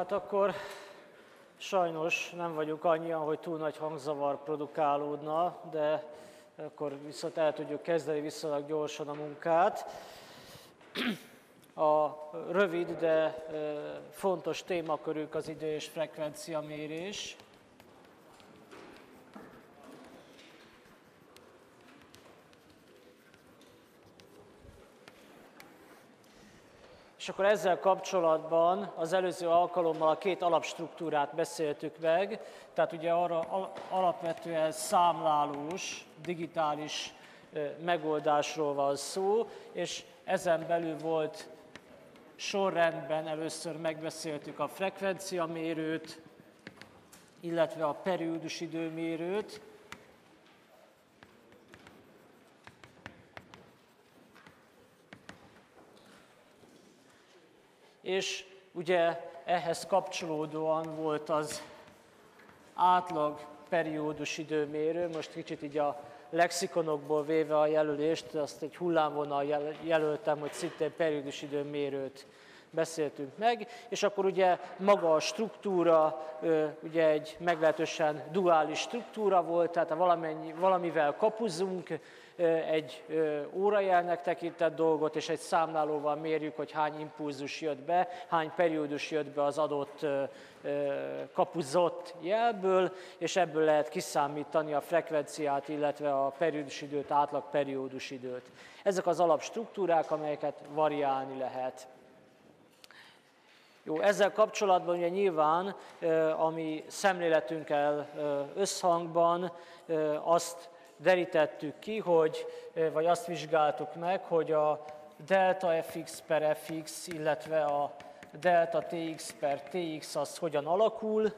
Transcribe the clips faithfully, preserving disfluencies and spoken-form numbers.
hát akkor sajnos nem vagyunk annyian, hogy túl nagy hangzavar produkálódna, de akkor viszont el tudjuk kezdeni viszonylag gyorsan a munkát. A rövid, de fontos témakörük az idő- és frekvenciamérés. És akkor ezzel kapcsolatban az előző alkalommal a két alapstruktúrát beszéltük meg, tehát ugye arra alapvetően számlálós, digitális megoldásról van szó, és ezen belül volt sorrendben először megbeszéltük a frekvenciamérőt, illetve a periódus időmérőt, és ugye ehhez kapcsolódóan volt az átlag periódus időmérő, most kicsit így a lexikonokból véve a jelölést, azt egy hullámvonal jelöltem, hogy szintén periódus időmérőt beszéltünk meg, és akkor ugye maga a struktúra ugye egy meglehetősen duális struktúra volt, tehát valamennyi, valamivel kapuzunk, egy órajelnek tekintett dolgot, és egy számlálóval mérjük, hogy hány impulzus jött be, hány periódus jött be az adott kapuzott jelből, és ebből lehet kiszámítani a frekvenciát, illetve a periódus időt, átlag periódus időt. Ezek az alapstruktúrák, amelyeket variálni lehet. Jó, ezzel kapcsolatban ugye nyilván, ami szemléletünkkel összhangban, azt derítettük ki, hogy, vagy azt vizsgáltuk meg, hogy a delta fx per fx, illetve a delta tx per tx az hogyan alakul,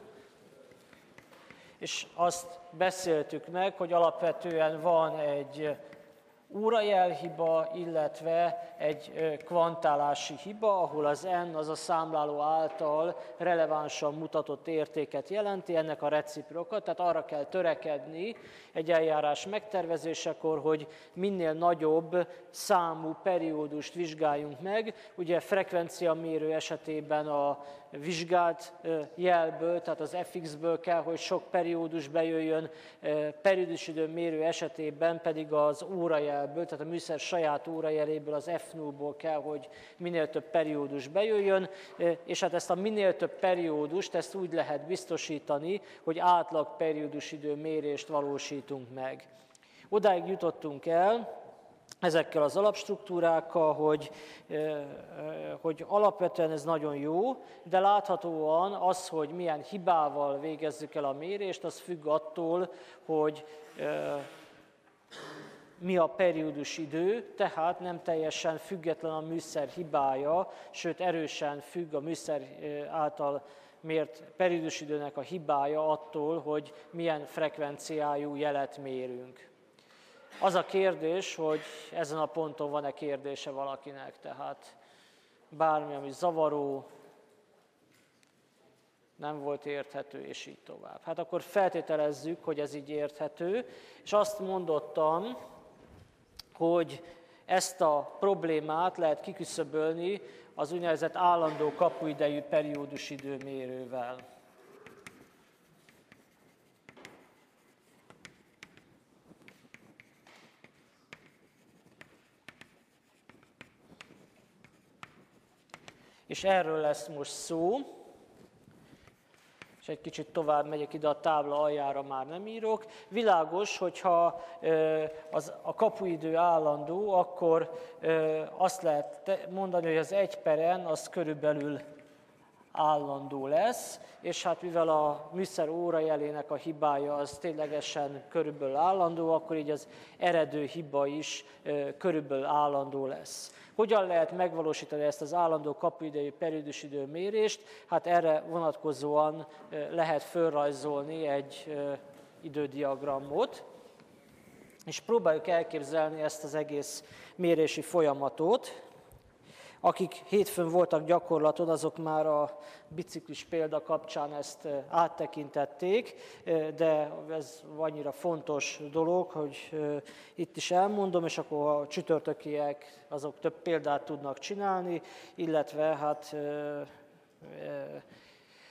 és azt beszéltük meg, hogy alapvetően van egy órajelhiba, illetve egy kvantálási hiba, ahol az n az a számláló által relevánsan mutatott értéket jelenti, ennek a reciproka, tehát arra kell törekedni egy eljárás megtervezésekor, hogy minél nagyobb számú periódust vizsgáljunk meg. Ugye frekvenciamérő esetében a vizsgált jelből, tehát az fx-ből kell, hogy sok periódus bejöjjön, periódus időmérő esetében pedig az órajelből, tehát a műszer saját órajeléből, az f nullból kell, hogy minél több periódus bejöjjön, és hát ezt a minél több periódust, ezt úgy lehet biztosítani, hogy átlag periódus időmérést valósítunk meg. Odáig jutottunk el, ezekkel az alapstruktúrákkal, hogy, hogy alapvetően ez nagyon jó, de láthatóan az, hogy milyen hibával végezzük el a mérést, az függ attól, hogy mi a periódus idő, tehát nem teljesen független a műszer hibája, sőt erősen függ a műszer által mért periódus időnek a hibája attól, hogy milyen frekvenciájú jelet mérünk. Az a kérdés, hogy ezen a ponton van-e kérdése valakinek, tehát bármi, ami zavaró, nem volt érthető, és így tovább. Hát akkor feltételezzük, hogy ez így érthető, és azt mondottam, hogy ezt a problémát lehet kiküszöbölni az úgynevezett állandó kapuidejű periódus időmérővel. És erről lesz most szó, és egy kicsit tovább megyek ide a tábla aljára, már nem írok. Világos, hogyha az, a kapuidő állandó, akkor azt lehet mondani, hogy az egy per n az körülbelül állandó lesz, és hát mivel a műszer órajelének a hibája az ténylegesen körülbelül állandó, akkor így az eredő hiba is körülbelül állandó lesz. Hogyan lehet megvalósítani ezt az állandó kapuidejű periódus időmérést? Hát erre vonatkozóan lehet fölrajzolni egy idődiagramot, és próbáljuk elképzelni ezt az egész mérési folyamatot. Akik hétfőn voltak gyakorlaton, azok már a biciklis példa kapcsán ezt áttekintették, de ez annyira fontos dolog, hogy itt is elmondom, és akkor a csütörtökiek azok több példát tudnak csinálni, illetve hát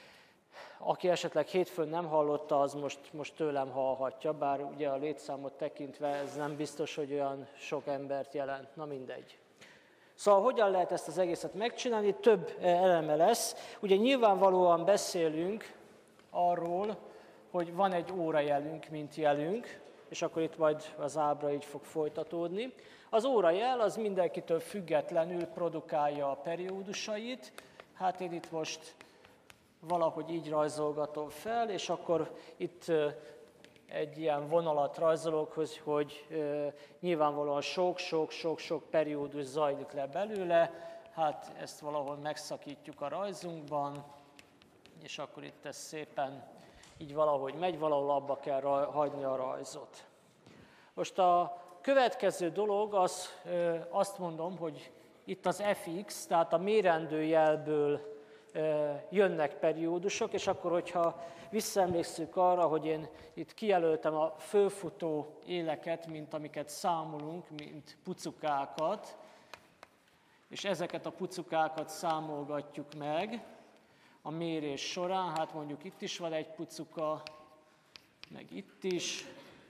aki esetleg hétfőn nem hallotta, az most, most tőlem hallhatja, bár ugye a létszámot tekintve ez nem biztos, hogy olyan sok embert jelent, na mindegy. Szóval hogyan lehet ezt az egészet megcsinálni? Több eleme lesz. Ugye nyilvánvalóan beszélünk arról, hogy van egy órajelünk, mint jelünk, és akkor itt majd az ábra így fog folytatódni. Az órajel az mindenkitől függetlenül produkálja a periódusait. Hát én itt most valahogy így rajzolgatom fel, és akkor itt egy ilyen vonalat rajzolok, hogy, hogy nyilvánvalóan sok-sok-sok-sok periódus zajlik le belőle. Hát ezt valahol megszakítjuk a rajzunkban, és akkor itt ez szépen így valahogy megy, valahol abba kell hagyni a rajzot. Most a következő dolog, az, azt mondom, hogy itt az ef iksz, tehát a mérendő jelből jönnek periódusok, és akkor, hogyha visszaemlékszünk arra, hogy én itt kijelöltem a fölfutó éleket, mint amiket számolunk, mint pucukákat, és ezeket a pucukákat számolgatjuk meg a mérés során, hát mondjuk itt is van egy pucuka, meg itt is,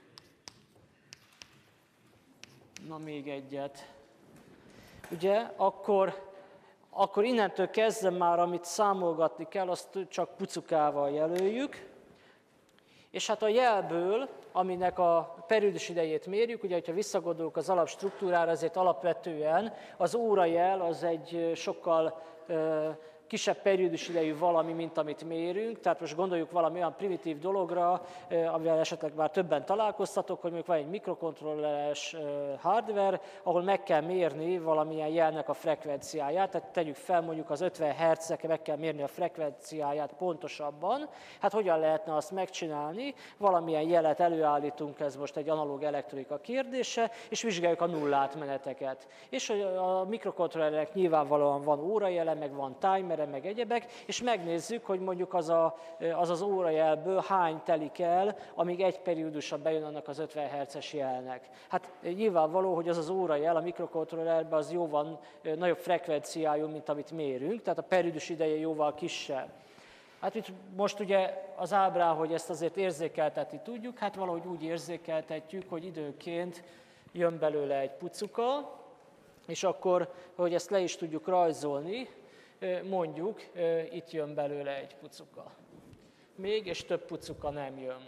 na még egyet. Ugye, akkor, akkor innentől kezdve már, amit számolgatni kell, azt csak pucukával jelöljük, és hát a jelből, aminek a periódus idejét mérjük, ugye, hogyha visszagondolunk az alapstruktúrára, ezért alapvetően az órajel az egy sokkal kisebb periódus idejű valami, mint amit mérünk. Tehát most gondoljuk valami olyan primitív dologra, amivel esetleg már többen találkoztatok, hogy mondjuk van egy mikrokontrolleres hardware, ahol meg kell mérni valamilyen jelnek a frekvenciáját, tehát tegyük fel mondjuk az ötven hertzekre meg kell mérni a frekvenciáját pontosabban. Hát hogyan lehetne azt megcsinálni? Valamilyen jelet előállítunk, ez most egy analóg elektronika kérdése, és vizsgáljuk a nullátmeneteket. És a mikrokontrollerek nyilvánvalóan van órajele, meg van timer, meg egyebek, és megnézzük, hogy mondjuk az, a, az az órajelből hány telik el, amíg egy periódusra bejön annak az ötven hertzes jelnek. Hát nyilvánvaló, hogy az az órajel a mikrokontrollerben az jóval nagyobb frekvenciájú, mint amit mérünk, tehát a periódus ideje jóval kisebb. Hát itt most ugye az ábrán, hogy ezt azért érzékeltetni tudjuk, hát valahogy úgy érzékeltetjük, hogy időnként jön belőle egy pucuka, és akkor, hogy ezt le is tudjuk rajzolni, mondjuk, itt jön belőle egy pucuka. Még, és több pucuka nem jön.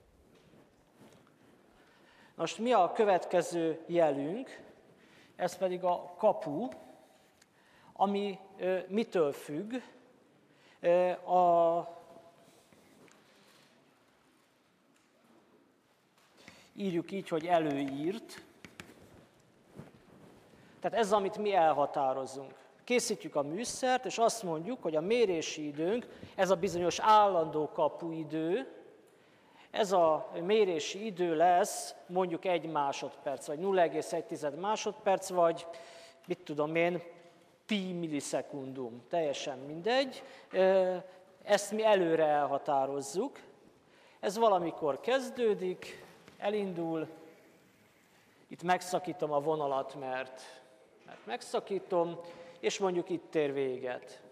Most mi a következő jelünk? Ez pedig a kapu, ami mitől függ? A írjuk így, hogy előírt. Tehát ez, amit mi elhatározunk. Készítjük a műszert, és azt mondjuk, hogy a mérési időnk, ez a bizonyos állandó kapuidő, ez a mérési idő lesz mondjuk egy másodperc, vagy nulla egész egy másodperc, vagy mit tudom én, pi millisekundum, teljesen mindegy. Ezt mi előre elhatározzuk. Ez valamikor kezdődik, elindul, itt megszakítom a vonalat, mert, mert megszakítom, és mondjuk itt ér véget.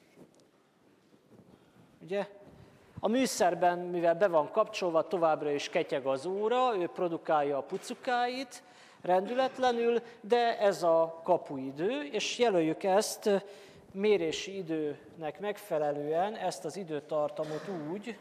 Ugye? A műszerben, mivel be van kapcsolva, továbbra is ketyeg az óra, ő produkálja a pucukáit rendületlenül, de ez a kapuidő, és jelöljük ezt mérési időnek megfelelően, ezt az időtartamot úgy,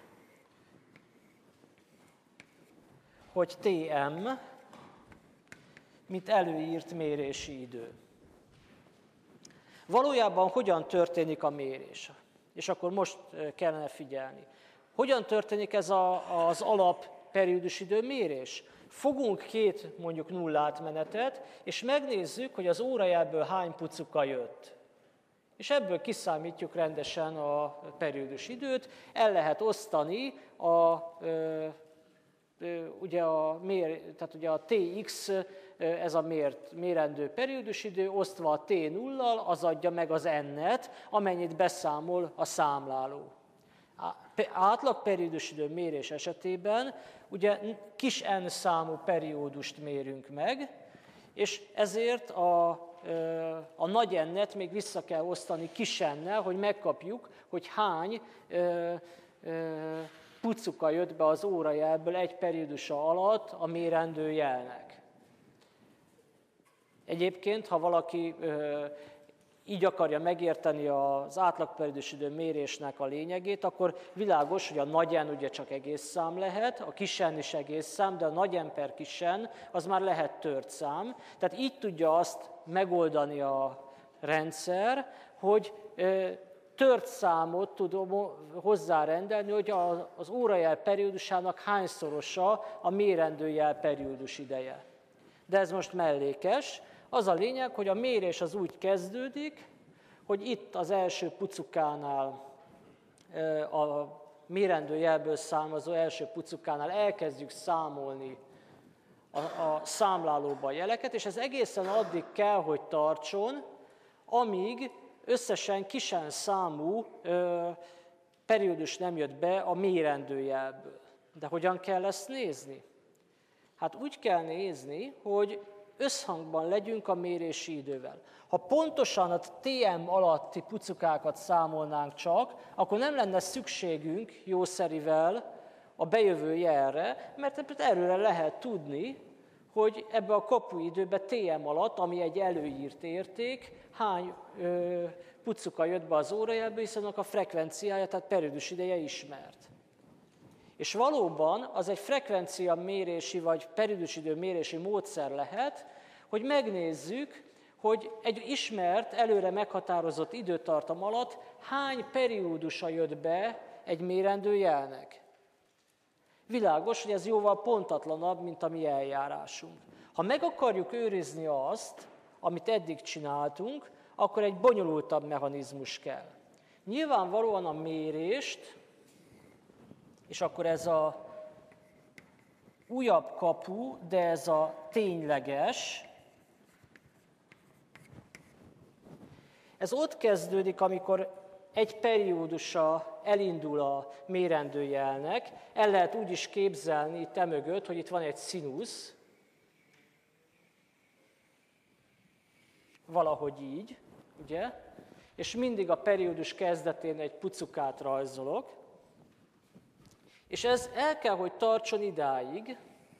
hogy té em, mint előírt mérési idő. Valójában hogyan történik a mérés? És akkor most kellene figyelni. Hogyan történik ez a, az alap periódusidő mérés? Fogunk két mondjuk nullátmenetet, és megnézzük, hogy az órajelből hány pucuka jött. És ebből kiszámítjuk rendesen a periódusidőt, el lehet osztani a, ö, ö, ugye a, mér, tehát ugye a té iksz, ez a mért, mérendő periódusidő, osztva a té nullal, az adja meg az n-et, amennyit beszámol a számláló. Átlag periódusidő mérés esetében ugye kis n számú periódust mérünk meg, és ezért a, a nagy n-et még vissza kell osztani kis n-nel, hogy megkapjuk, hogy hány pucuka jött be az órajelből egy periódusa alatt a mérendő jelnek. Egyébként, ha valaki így akarja megérteni az átlagperiódus idő mérésnek a lényegét, akkor világos, hogy a nagy N ugye csak egész szám lehet, a kis N is egész szám, de a nagy N per kis N az már lehet tört szám. Tehát így tudja azt megoldani a rendszer, hogy tört számot tud hozzárendelni, hogy az órajel periódusának hányszorosa a mérendőjel periódus ideje. De ez most mellékes. Az a lényeg, hogy a mérés az úgy kezdődik, hogy itt az első pucukánál, a mérendőjelből származó első pucukánál elkezdjük számolni a, a számlálóba a jeleket, és ez egészen addig kell, hogy tartson, amíg összesen kisen számú ö, periódus nem jött be a mérendőjelből. De hogyan kell ezt nézni? Hát úgy kell nézni, hogy összhangban legyünk a mérési idővel. Ha pontosan a té em alatti pucukákat számolnánk csak, akkor nem lenne szükségünk jószerivel a bejövő jelre, mert erőre lehet tudni, hogy ebbe a kapuidőbe té em alatt, ami egy előírt érték, hány ö, pucuka jött be az órajelbe, hiszen a frekvenciája, tehát periódus ideje ismert. És valóban az egy frekvencia mérési vagy periódusidő mérési módszer lehet, hogy megnézzük, hogy egy ismert, előre meghatározott időtartam alatt hány periódusa jött be egy mérendő jelnek. Világos, hogy ez jóval pontatlanabb, mint a mi eljárásunk. Ha meg akarjuk őrizni azt, amit eddig csináltunk, akkor egy bonyolultabb mechanizmus kell. Nyilvánvalóan a mérést, és akkor ez a újabb kapu, de ez a tényleges, ez ott kezdődik, amikor egy periódusa elindul a mérendőjelnek, el lehet úgy is képzelni itt emögött, hogy itt van egy színusz, valahogy így, ugye? És mindig a periódus kezdetén egy pucukát rajzolok, és ez el kell, hogy tartson idáig,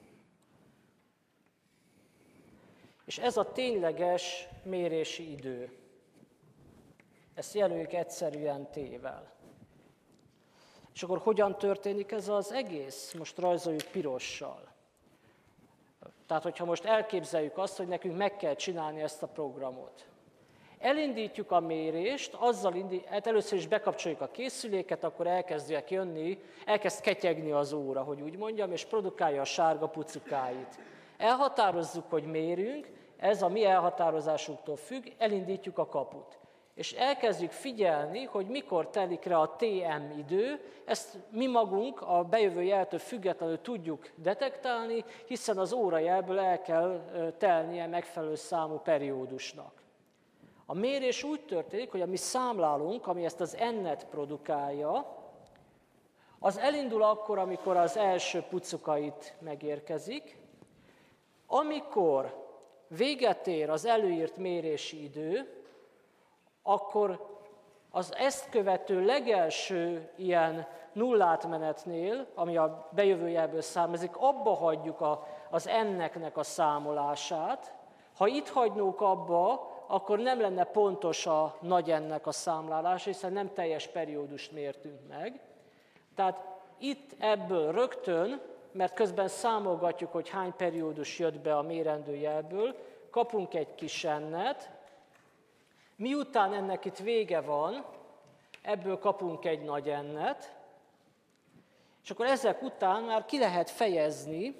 és ez a tényleges mérési idő. Ezt jelöljük egyszerűen T-vel. És akkor hogyan történik ez az egész? Most rajzoljuk pirossal. Tehát, hogyha most elképzeljük azt, hogy nekünk meg kell csinálni ezt a programot. Elindítjuk a mérést, azzal indi- hát először is bekapcsoljuk a készüléket, akkor elkezdjek jönni, elkezd ketyegni az óra, hogy úgy mondjam, és produkálja a sárga pucukáit. Elhatározzuk, hogy mérünk, ez a mi elhatározásunktól függ, elindítjuk a kaput. És elkezdjük figyelni, hogy mikor telik rá a té em idő, ezt mi magunk a bejövő jeltől függetlenül tudjuk detektálni, hiszen az órajelből el kell telnie megfelelő számú periódusnak. A mérés úgy történik, hogy a mi számlálunk, ami ezt az N-et produkálja, az elindul akkor, amikor az első pucukait megérkezik, amikor véget ér az előírt mérési idő, akkor az ezt követő legelső ilyen nullátmenetnél, ami a bejövőjelből származik, abba hagyjuk a, az N-neknek a számolását. Ha itt hagynók abba, akkor nem lenne pontos a nagy N-nek a számlálás, hiszen nem teljes periódust mértünk meg. Tehát itt ebből rögtön, mert közben számolgatjuk, hogy hány periódus jött be a mérendőjelből, kapunk egy kis N-et, miután ennek itt vége van, ebből kapunk egy nagy N-et, és akkor ezek után már ki lehet fejezni,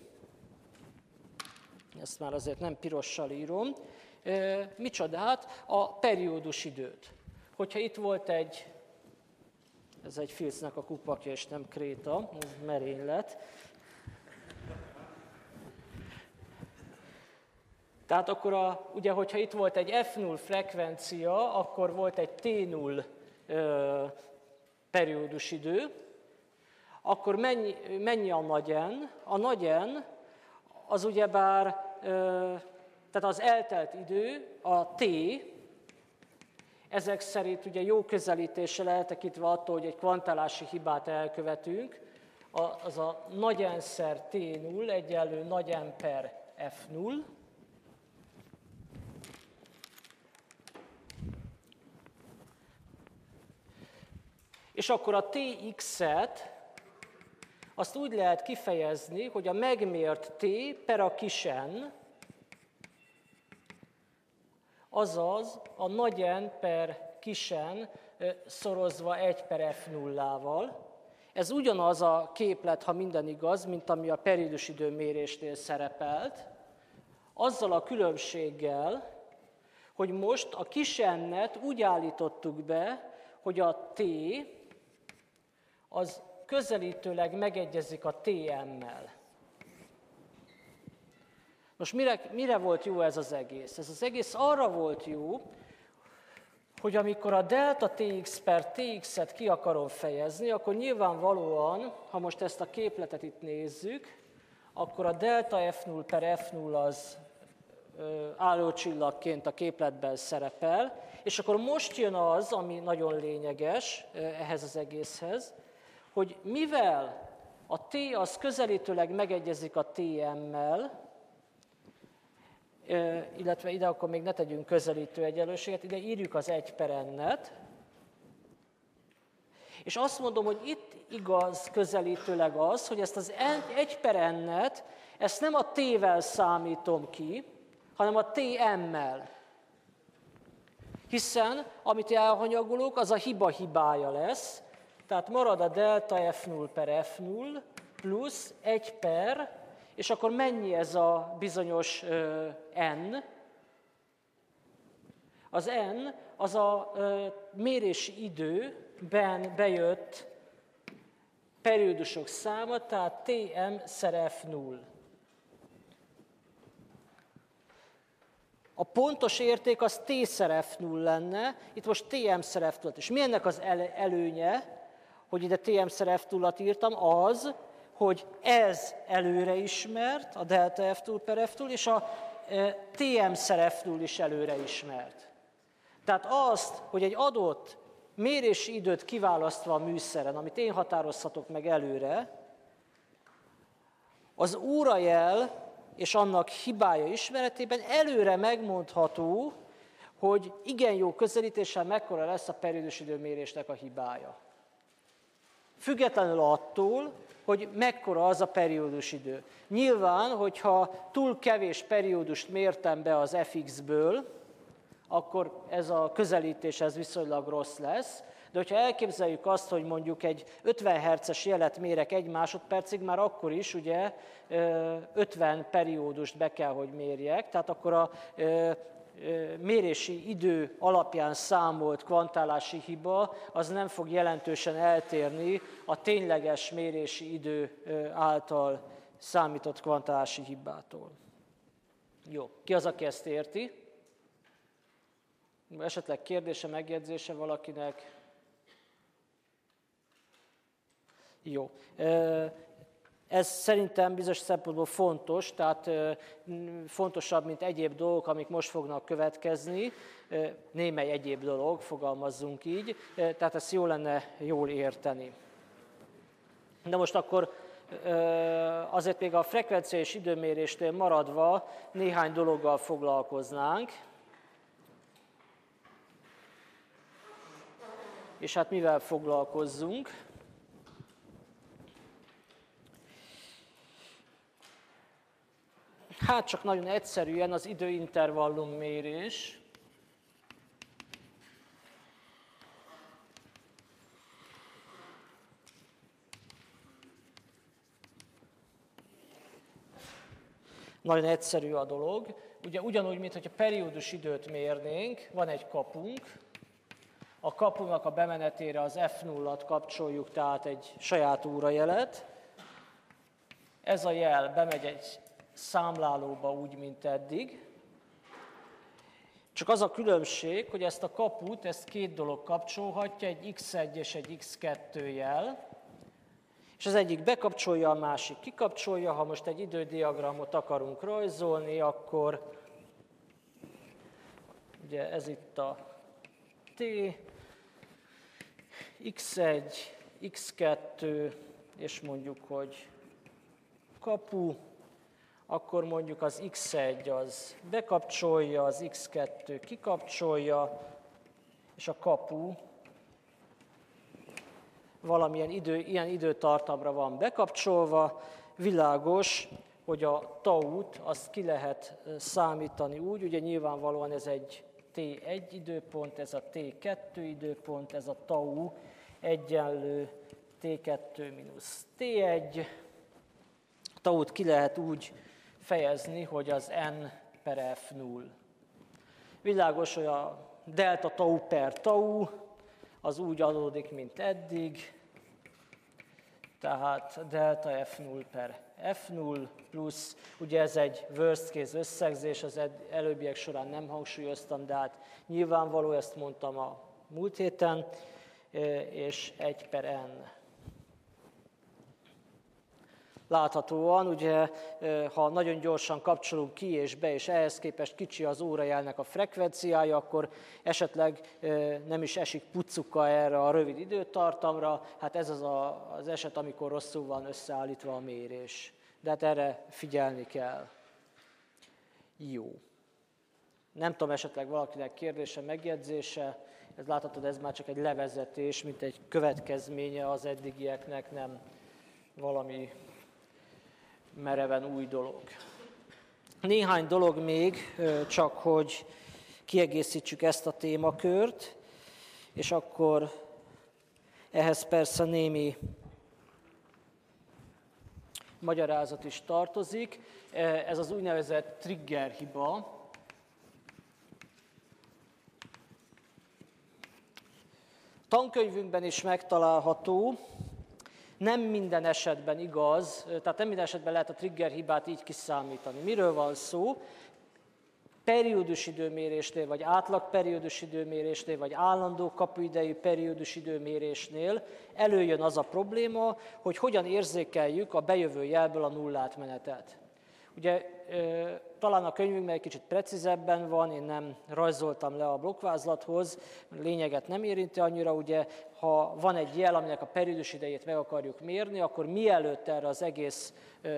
ezt már azért nem pirossal írom, micsodát, a periódus időt. Hogyha itt volt egy, ez egy filcnek a kupakja, és nem kréta, ez merénylet. Tehát akkor, a, ugye, hogyha itt volt egy ef null frekvencia, akkor volt egy té null ö, periódusidő, akkor mennyi, mennyi a nagy N? A nagy N az ugyebár, ö, tehát az eltelt idő, a T, Ezek szerint ugye jó közelítéssel eltekintve attól, hogy egy kvantálási hibát elkövetünk, az a nagy N szer T null egyenlő nagy N per F null, és akkor a Tx-et azt úgy lehet kifejezni, hogy a megmért T per a kis n, azaz a nagy N per kis n szorozva egy per F nullával. Ez ugyanaz a képlet, ha minden igaz, mint ami a periódus időmérésnél szerepelt, azzal a különbséggel, hogy most a kis n-et úgy állítottuk be, hogy a T az közelítőleg megegyezik a Tm-mel. Most mire, mire volt jó ez az egész? Ez az egész arra volt jó, hogy amikor a delta Tx per Tx-et ki akarom fejezni, akkor nyilvánvalóan, ha most ezt a képletet itt nézzük, akkor a delta F null per F null az ö, állócsillagként a képletben szerepel, és akkor most jön az, ami nagyon lényeges ö, ehhez az egészhez, hogy mivel a T az közelítőleg megegyezik a Tm-mel, illetve ide akkor még ne tegyünk közelítő egyenlőséget, ide írjuk az egy per n-et, és azt mondom, hogy itt igaz közelítőleg az, hogy ezt az egy per n-et, ezt nem a t-vel számítom ki, hanem a tm-mel. Hiszen, amit elhanyagolok, az a hiba hibája lesz, tehát marad a delta F null per F null plusz egy per, és akkor mennyi ez a bizonyos uh, n? Az n az a uh, mérési időben bejött periódusok száma, tehát Tm szer F null. A pontos érték az T szer F null lenne, itt most Tm szer F null. És mi ennek az el- előnye, hogy ide Tm szer F null-at írtam? Az, hogy ez előre ismert, a delta F null per F null, és a e, Tm szer F null is előre ismert. Tehát azt, hogy egy adott mérési időt kiválasztva a műszeren, amit én határozhatok meg előre, az órajel és annak hibája ismeretében előre megmondható, hogy igen jó közelítéssel mekkora lesz a periódus időmérésnek a hibája. Függetlenül attól, hogy mekkora az a periódus idő. Nyilván, hogyha túl kevés periódust mértem be az Fx-ből, akkor ez a közelítés ez viszonylag rossz lesz, de hogyha elképzeljük azt, hogy mondjuk egy ötven hertzes jelet mérek egy másodpercig, már akkor is ugye ötven periódust be kell, hogy mérjek, tehát akkor a mérési idő alapján számolt kvantálási hiba, az nem fog jelentősen eltérni a tényleges mérési idő által számított kvantálási hibától. Jó, ki az, aki ezt érti? Esetleg kérdése, megjegyzése valakinek? Jó. Ez szerintem bizonyos szempontból fontos, tehát fontosabb, mint egyéb dolgok, amik most fognak következni, némely egyéb dolog, fogalmazzunk így, tehát ezt jó lenne jól érteni. De most akkor azért még a frekvencia és időméréstől maradva néhány dologgal foglalkoznánk. És hát mivel foglalkozzunk? Hát csak nagyon egyszerűen az időintervallum mérés. Nagyon egyszerű a dolog. Ugye ugyanúgy, mint hogy a periódus időt mérnénk, van egy kapunk. A kapunak a bemenetére az F nullat kapcsoljuk, tehát egy saját órajelet. Ez a jel bemegy egy számlálóba úgy, mint eddig. Csak az a különbség, hogy ezt a kaput, ezt két dolog kapcsolhatja, egy iksz egy és egy iksz kettő jel. És az egyik bekapcsolja, a másik kikapcsolja. Ha most egy idődiagramot akarunk rajzolni, akkor ugye ez itt a T, iksz egy, iksz kettő, és mondjuk, hogy kapu, akkor mondjuk az iksz egy az bekapcsolja, az iksz kettő kikapcsolja, és a kapu valamilyen idő, ilyen időtartamra van bekapcsolva. Világos, hogy a taut azt ki lehet számítani úgy, ugye nyilvánvalóan ez egy té egy időpont, ez a té kettő időpont, ez a tau egyenlő té kettő mínusz té egy. Taut ki lehet úgy fejezni, hogy az n per f null. Világos, hogy a delta tau per tau az úgy adódik, mint eddig, tehát delta f null per f null plusz, ugye ez egy worst case összegzés, az előbbiek során nem hangsúlyoztam, de hát nyilvánvaló, ezt mondtam a múlt héten, és egy per n. Láthatóan, ugye, ha nagyon gyorsan kapcsolunk ki és be, és ehhez képest kicsi az órajelnek a frekvenciája, akkor esetleg nem is esik puccuka erre a rövid időtartamra. Hát ez az a, az eset, amikor rosszul van összeállítva a mérés. De hát erre figyelni kell. Jó. Nem tudom, esetleg valakinek kérdése, megjegyzése. Ez láthatod, ez már csak egy levezetés, mint egy következménye az eddigieknek, nem valami mereven új dolog. Néhány dolog még, csak hogy kiegészítsük ezt a témakört, és akkor ehhez persze némi magyarázat is tartozik. Ez az úgynevezett trigger hiba. Tankönyvünkben is megtalálható. Nem minden esetben igaz, tehát nem minden esetben lehet a trigger hibát így kiszámítani. Miről van szó? Periódus időmérésnél, vagy átlag periódus időmérésnél, vagy állandó kapuidejű periódus időmérésnél előjön az a probléma, hogy hogyan érzékeljük a bejövő jelből a nullátmenetet. Ugye talán a könyvünkben egy kicsit precízebben van, én nem rajzoltam le a blokkvázlathoz, lényeget nem érinti annyira, ugye, ha van egy jel, aminek a periódus idejét meg akarjuk mérni, akkor mielőtt erre az egész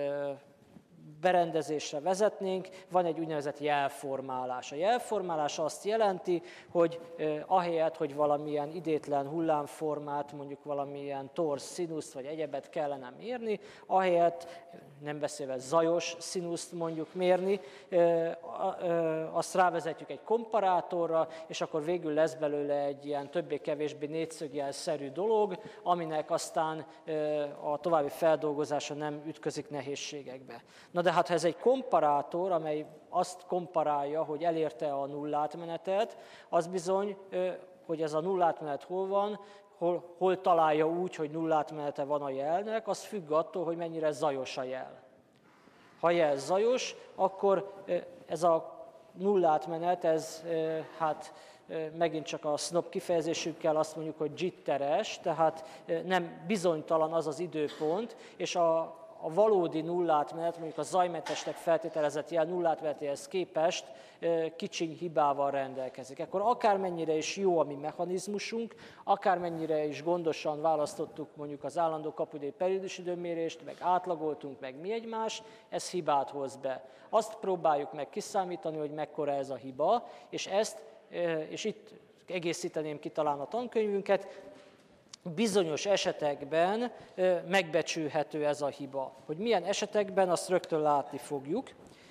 berendezésre vezetnénk, van egy úgynevezett jelformálás. A jelformálás azt jelenti, hogy eh, ahelyett, hogy valamilyen idétlen hullámformát, mondjuk valamilyen torz színuszt vagy egyebet kellene mérni, ahelyett, nem beszélve zajos színuszt mondjuk mérni, eh, eh, azt rávezetjük egy komparátorra, és akkor végül lesz belőle egy ilyen többé-kevésbé négyszögjelszerű dolog, aminek aztán eh, a további feldolgozása nem ütközik nehézségekbe. Na de hát ha ez egy komparátor, amely azt komparálja, hogy elérte a nullátmenetet, az bizony, hogy ez a nullátmenet hol van, hol, hol találja úgy, hogy nullátmenete van a jelnek, az függ attól, hogy mennyire zajos a jel. Ha a jel zajos, akkor ez a nullátmenet, ez hát megint csak a snob kifejezésükkel azt mondjuk, hogy jitteres, tehát nem bizonytalan az az időpont, és a a valódi nullátmenet, mondjuk a zajmentesnek feltételezett jel nullátmenetéhez képest kicsiny hibával rendelkezik. Akkor akármennyire is jó a mi mechanizmusunk, akármennyire is gondosan választottuk mondjuk az állandó kapuidei periódus időmérést, meg átlagoltunk, meg mi egymás, ez hibát hoz be. Azt próbáljuk meg kiszámítani, hogy mekkora ez a hiba, és ezt, és itt egészíteném ki talán a tankönyvünket, bizonyos esetekben megbecsülhető ez a hiba. Hogy milyen esetekben, azt rögtön látni fogjuk.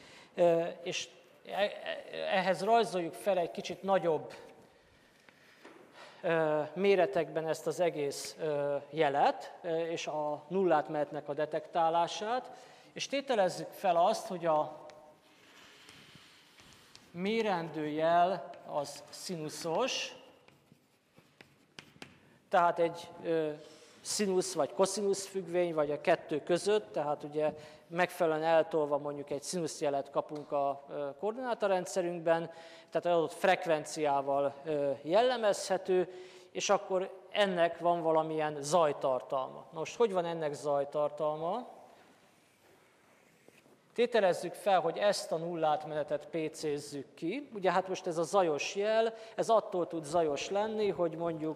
És ehhez rajzoljuk fel egy kicsit nagyobb méretekben ezt az egész jelet, és a nullátmenetnek a detektálását, és tételezzük fel azt, hogy a mérendő jel az szinuszos, tehát egy ö, szinusz vagy koszinusz függvény, vagy a kettő között, tehát ugye megfelelően eltolva mondjuk egy szinuszjelet kapunk a ö, koordinátorrendszerünkben, tehát adott frekvenciával ö, jellemezhető, és akkor ennek van valamilyen zajtartalma. Na most, hogy van ennek zajtartalma? Tételezzük fel, hogy ezt a nullátmenetet pécézzük ki. Ugye hát most ez a zajos jel, ez attól tud zajos lenni, hogy mondjuk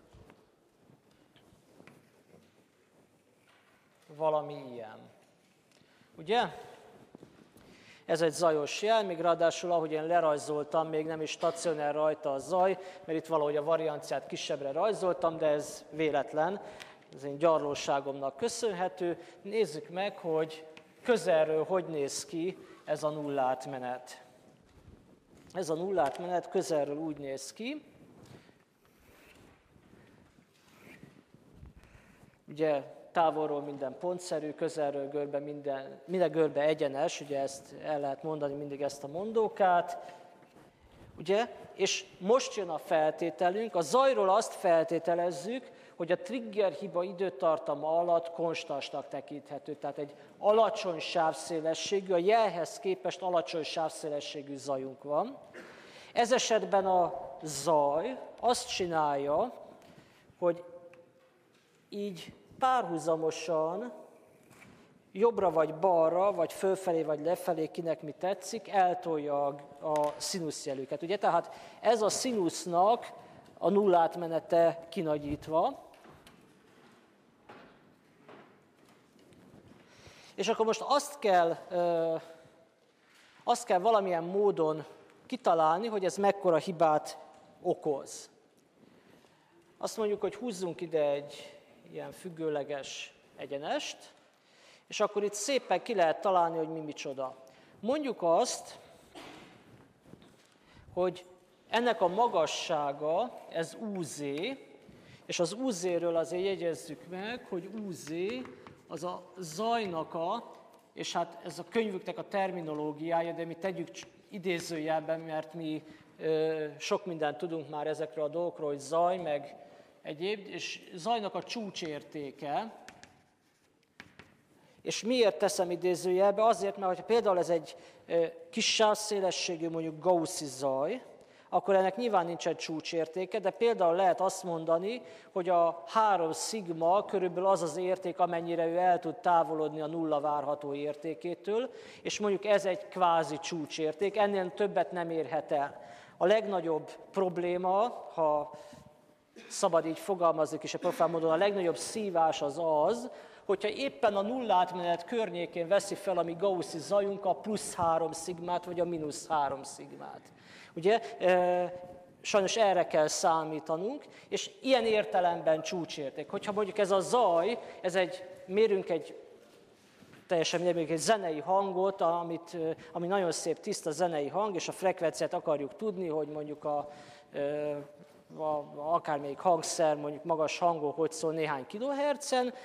valami ilyen. Ugye? Ez egy zajos jel, még ráadásul, ahogy én lerajzoltam, még nem is stacionál rajta a zaj, mert itt valahogy a varianciát kisebbre rajzoltam, de ez véletlen, ez én gyarlóságomnak köszönhető. Nézzük meg, hogy közelről hogy néz ki ez a nullátmenet. Ez a nullátmenet közelről úgy néz ki. Ugye távolról minden pontszerű, közelről görbe minden, minden görbe egyenes, ugye ezt el lehet mondani mindig ezt a mondókát. Ugye? És most jön a feltételünk, a zajról azt feltételezzük, hogy a trigger hiba időtartama alatt konstansnak tekinthető. Tehát egy alacsony sávszélességű, a jelhez képest alacsony sávszélességű zajunk van. Ez esetben a zaj azt csinálja, hogy így párhuzamosan jobbra vagy balra, vagy fölfelé vagy lefelé, kinek mi tetszik, eltolja a, a színuszjelüket. Ugye? Tehát ez a színusznak a nullátmenete kinagyítva. És akkor most azt kell, ö, azt kell valamilyen módon kitalálni, hogy ez mekkora hibát okoz. Azt mondjuk, hogy húzzunk ide egy ilyen függőleges egyenest, és akkor itt szépen ki lehet találni, hogy mi micsoda. Mondjuk azt, hogy ennek a magassága, ez u zé, és az u zéről azért jegyezzük meg, hogy u zé az a zajnak a, és hát ez a könyvüknek a terminológiája, de mi tegyük idézőjelben, mert mi ö, sok mindent tudunk már ezekről a dolgokról, hogy zaj, meg egyéb, és zajnak a csúcsértéke. És miért teszem idézőjelbe? Azért, mert ha például ez egy ö, kis sávszélességű, mondjuk gaussi zaj, akkor ennek nyilván nincsen csúcsértéke, de például lehet azt mondani, hogy a három szigma körülbelül az az érték, amennyire ő el tud távolodni a nulla várható értékétől, és mondjuk ez egy kvázi csúcsérték, ennél többet nem érhet el. A legnagyobb probléma, ha szabad így fogalmazni is a profán módon, a legnagyobb szívás az az, hogyha éppen a nullátmenet környékén veszi fel a mi gaussi zajunk a plusz három szigmát, vagy a mínusz három szigmát. Ugye, e, sajnos erre kell számítanunk, és ilyen értelemben csúcsérték. Hogyha mondjuk ez a zaj, ez egy, mérünk egy teljesen mindegy, egy zenei hangot, amit, ami nagyon szép, tiszta zenei hang, és a frekvenciát akarjuk tudni, hogy mondjuk a, a, akármelyik hangszer, mondjuk magas hangon, hogy szól néhány kilohertzen,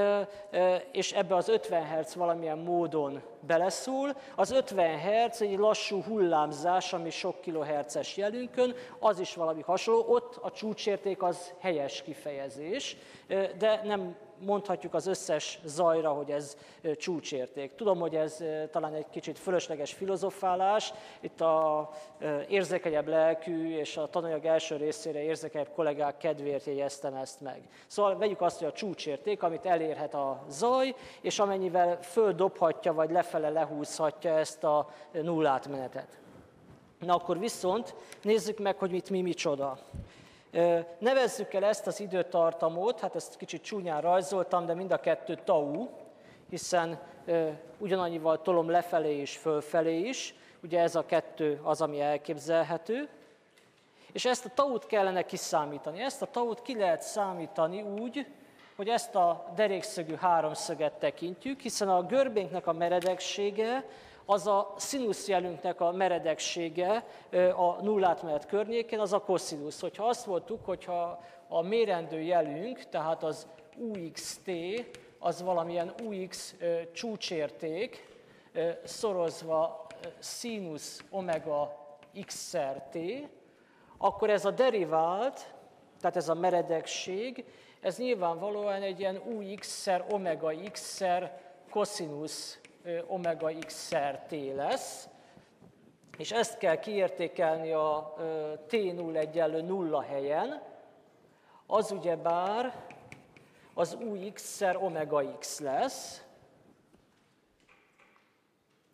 és ebbe az ötven hertz valamilyen módon beleszól. Az ötven hertz egy lassú hullámzás, ami sok kilohertzes jelünkön, az is valami hasonló. Ott a csúcsérték az helyes kifejezés, de nem mondhatjuk az összes zajra, hogy ez csúcsérték. Tudom, hogy ez talán egy kicsit fölösleges filozofálás, itt az érzékenyebb lelkű és a tananyag első részére érzékenyebb kollégák kedvéért jegyeztem ezt meg. Szóval vegyük azt, hogy a csúcsérték, amit elérhet a zaj, és amennyivel földobhatja, vagy lefele lehúzhatja ezt a nullátmenetet. Na akkor viszont nézzük meg, hogy mit mi micsoda. Nevezzük el ezt az időtartamot, hát ezt kicsit csúnyán rajzoltam, de mind a kettő tau, hiszen ugyanannyival tolom lefelé és fölfelé is, ugye ez a kettő az, ami elképzelhető, és ezt a taut kellene kiszámítani. Ezt a taut ki lehet számítani úgy, hogy ezt a derékszögű háromszöget tekintjük, hiszen a görbénknek a meredeksége, az a színuszjelünknek a meredeksége a nullátmenet környékén, az a koszinusz. Hogyha azt voltuk, hogyha a mérendő jelünk, tehát az u iksz té, az valamilyen ux csúcsérték, szorozva színusz omega x-szer t, akkor ez a derivált, tehát ez a meredekség, ez nyilvánvalóan egy ilyen ux-szer omega x-szer koszinusz omega x-szer t lesz, és ezt kell kiértékelni a té nulla egyenlő nulla helyen, az ugyebár az ux-szer omega x lesz,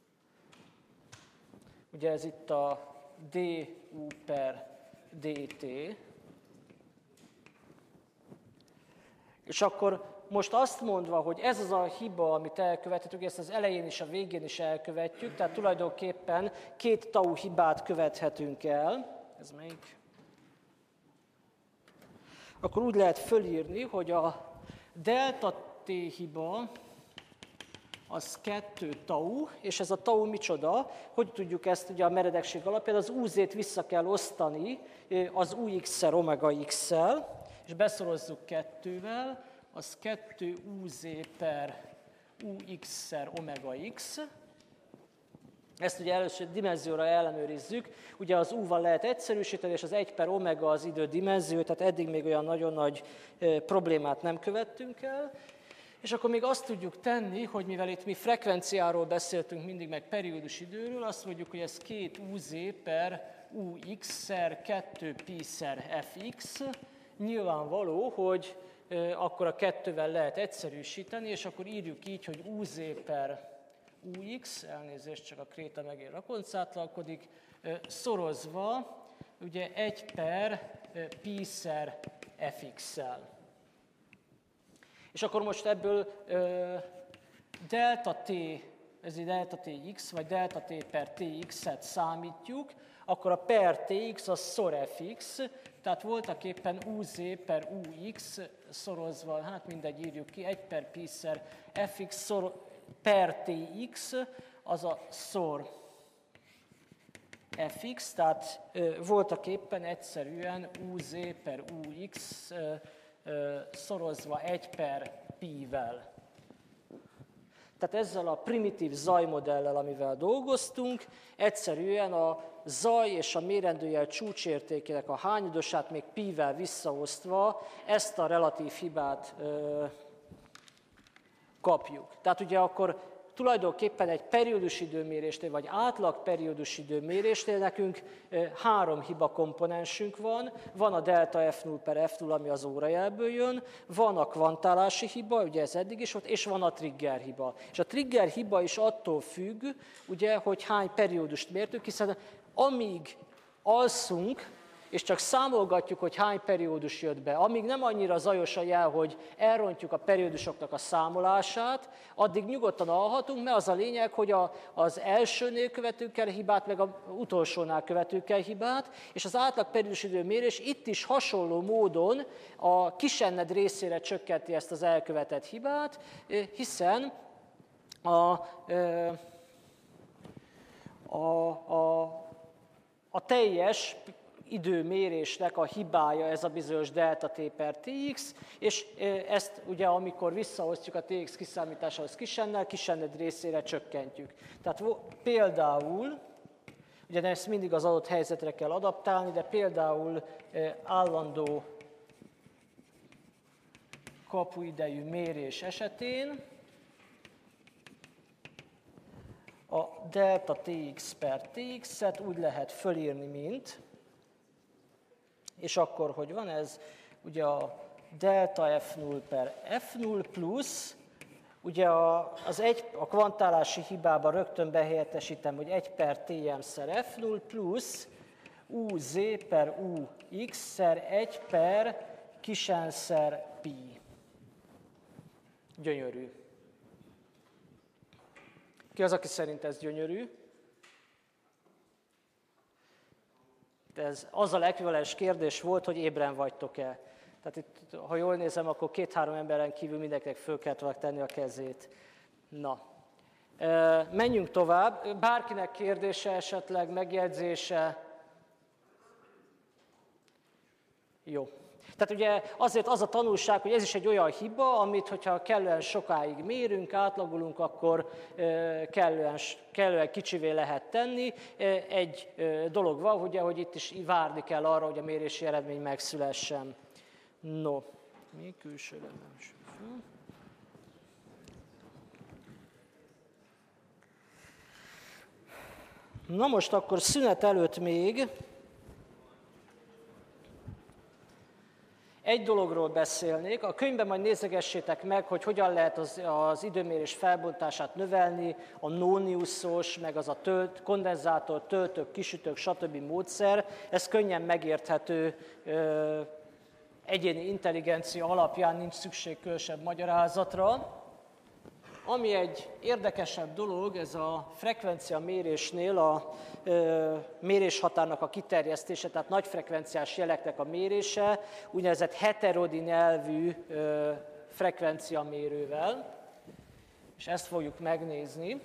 ugye ez itt a du per dt, és akkor most azt mondva, hogy ez az a hiba, amit elkövethetünk, ezt az elején és a végén is elkövetjük, tehát tulajdonképpen két tau hibát követhetünk el. Ez még. Akkor úgy lehet fölírni, hogy a delta t hiba az kettő tau, és ez a tau micsoda? Hogy tudjuk ezt ugye a meredekség alapján? Az uz-t vissza kell osztani az ux-szer omega x-szel, és beszorozzuk kettővel, az kettő uz per ux-szer omega x. Ezt ugye először dimenzióra ellenőrizzük. Ugye az u-val lehet egyszerűsíteni, és az egy per omega az idő dimenzió, tehát eddig még olyan nagyon nagy e, problémát nem követtünk el. És akkor még azt tudjuk tenni, hogy mivel itt mi frekvenciáról beszéltünk mindig, meg periódus időről, azt mondjuk, hogy ez két uz per ux-szer kettő pi-szer fx. Nyilvánvaló, hogy e, akkor a kettővel lehet egyszerűsíteni, és akkor írjuk így, hogy uz per ux, elnézést, csak a kréta megint rakoncátlalkodik, szorozva ugye egy per pi-szer fx-szel. És akkor most ebből delta t, ez egy delta tx, vagy delta t per tx-et számítjuk, akkor a per tx az szor fx, tehát voltak éppen uz per ux szorozva, hát mindegy, írjuk ki, egy per pi-szer fx szor, per tx, az a szor fx, tehát ö, voltak éppen egyszerűen uz per ux ö, ö, szorozva egy per pi-vel. Tehát ezzel a primitív zajmodellel, amivel dolgoztunk, egyszerűen a zaj és a mérendőjel csúcsértékének a hányadosát még pi-vel visszaosztva ezt a relatív hibát ö, kapjuk. Tehát ugye akkor tulajdonképpen egy periódus időmérésnél, vagy átlag periódus időmérésnél nekünk három hiba komponensünk van. Van a delta f null per f null, ami az órajelből jön, van a kvantálási hiba, ugye ez eddig is volt, és van a trigger hiba. És a trigger hiba is attól függ, ugye, hogy hány periódust mértünk, hiszen amíg alszunk, és csak számolgatjuk, hogy hány periódus jött be. Amíg nem annyira zajos a jel, hogy elrontjuk a periódusoknak a számolását, addig nyugodtan alhatunk, mert az a lényeg, hogy a, az elsőnél követünk el hibát, meg az utolsónál követünk el hibát, és az átlag periódus időmérés itt is hasonló módon a kisenned részére csökkenti ezt az elkövetett hibát, hiszen a, a, a, a teljes időmérésnek a hibája ez a bizonyos delta t per tx, és ezt ugye amikor visszaosztjuk a tx kiszámításához kisennel, kisenned részére csökkentjük. Tehát például, ugye ezt mindig az adott helyzetre kell adaptálni, de például állandó kapuidejű mérés esetén a delta tx per tx-et úgy lehet fölírni, mint, és akkor, hogy van ez, ugye a delta f null per f null plusz, ugye a, az egy, a kvantálási hibában rögtön behelyettesítem, hogy egy per tm-szer f null plusz uz per ux-szer egy per kisenszer pi. Gyönyörű. Ki az, aki szerint ez gyönyörű? Ez azzal ekvivalens kérdés volt, hogy ébren vagytok-e. Tehát itt, ha jól nézem, akkor két-három emberen kívül mindenkinek föl kellett volna tenni a kezét. Na, menjünk tovább. Bárkinek kérdése esetleg, megjegyzése? Jó. Tehát ugye azért az a tanulság, hogy ez is egy olyan hiba, amit hogyha kellően sokáig mérünk, átlagolunk, akkor kellően, kellően kicsivé lehet tenni. Egy dolog van, ugye, hogy itt is várni kell arra, hogy a mérési eredmény megszülessen. No, mi külső elemenség? Na most akkor szünet előtt még egy dologról beszélnék, a könyvben majd nézegessétek meg, hogy hogyan lehet az, az időmérés felbontását növelni, a nóniuszos, meg az a tölt, kondenzátor, töltők, kisütők, stb. Módszer, ez könnyen megérthető, ö, egyéni intelligencia alapján nincs szükség különösebb magyarázatra. Ami egy érdekesebb dolog, ez a frekvencia mérésnél a ö, méréshatárnak a kiterjesztése, tehát nagyfrekvenciás jeleknek a mérése, úgynevezett heterodin elvű ö, frekvenciamérővel, és ezt fogjuk megnézni.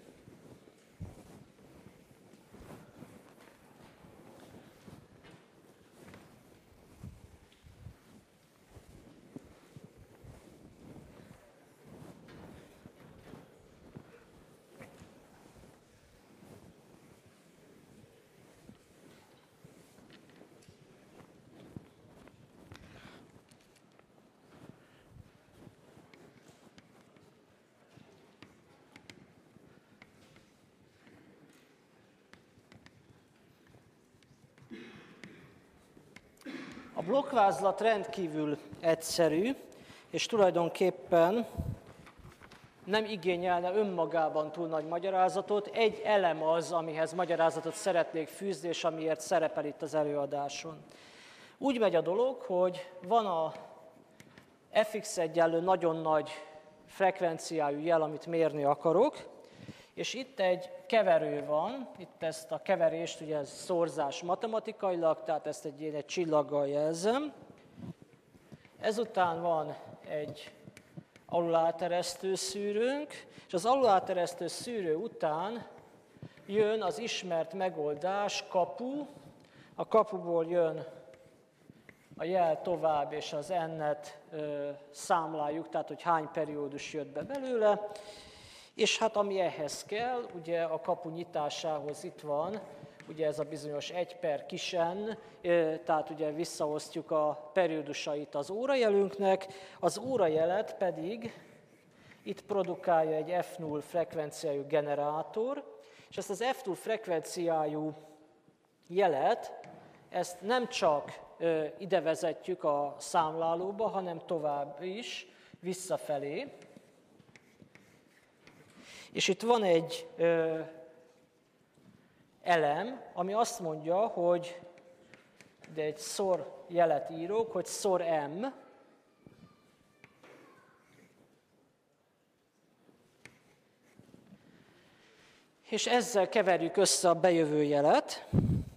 A blokkvázlat rendkívül egyszerű, és tulajdonképpen nem igényelne önmagában túl nagy magyarázatot. Egy elem az, amihez magyarázatot szeretnék fűzni, és amiért szerepel itt az előadáson. Úgy megy a dolog, hogy van a fx egyenlő nagyon nagy frekvenciájú jel, amit mérni akarok, és itt egy keverő van, itt ezt a keverést, ugye ez szorzás matematikailag, tehát ezt egy, én egy csillaggal jelzem. Ezután van egy aluláteresztő szűrőnk, és az aluláteresztő szűrő után jön az ismert megoldás, kapu, a kapuból jön a jel tovább, és az n-et ö, számláljuk, tehát hogy hány periódus jött be belőle. És hát ami ehhez kell, ugye a kapu nyitásához itt van, ugye ez a bizonyos egy per kis n, tehát ugye visszaosztjuk a periódusait az órajelünknek, az órajelet pedig itt produkálja egy ef null frekvenciájú generátor, és ezt az ef null frekvenciájú jelet, ezt nem csak ide vezetjük a számlálóba, hanem tovább is, visszafelé. És itt van egy ö, elem, ami azt mondja, hogy de egy szor jelet írok, hogy szor m, és ezzel keverjük össze a bejövő jelet,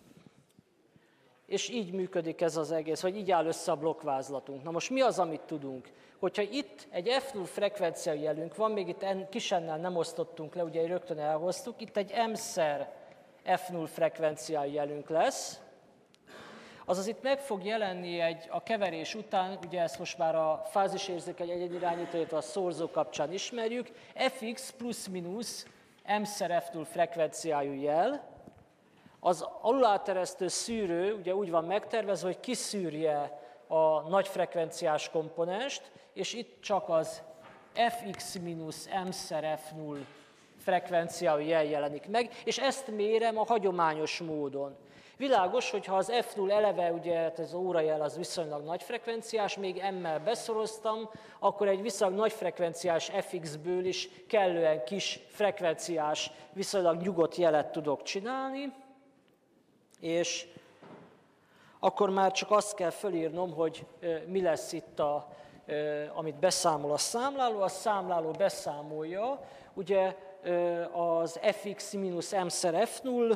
és így működik ez az egész, vagy így áll össze a blokkvázlatunk. Na most mi az, amit tudunk? Hogyha itt egy ef null frekvencia jelünk van, még itt kis n-nel nem osztottunk le, ugye rögtön elhoztuk, itt egy m-szer ef null frekvenciájú jelünk lesz, azaz itt meg fog jelenni egy, a keverés után, ugye ezt most már a fázisérzékeny egyenirányító, illetve a szorzó kapcsán ismerjük, fx plusz-minusz m-szer ef null frekvenciájú jel, az aluláteresztő szűrő ugye úgy van megtervezve, hogy kiszűrje a nagyfrekvenciás komponenst, és itt csak az fx mínusz m-szer ef null frekvenciájú jel jelenik meg, és ezt mérem a hagyományos módon. Világos, hogyha az ef null eleve, ugye ez az órajel az viszonylag nagyfrekvenciás, még m-mel beszoroztam, akkor egy viszonylag nagyfrekvenciás fx-ből is kellően kis frekvenciás, viszonylag nyugodt jelet tudok csinálni, és akkor már csak azt kell fölírnom, hogy mi lesz itt, a, amit beszámol a számláló. A számláló beszámolja, ugye az fx mínusz m-szer ef null,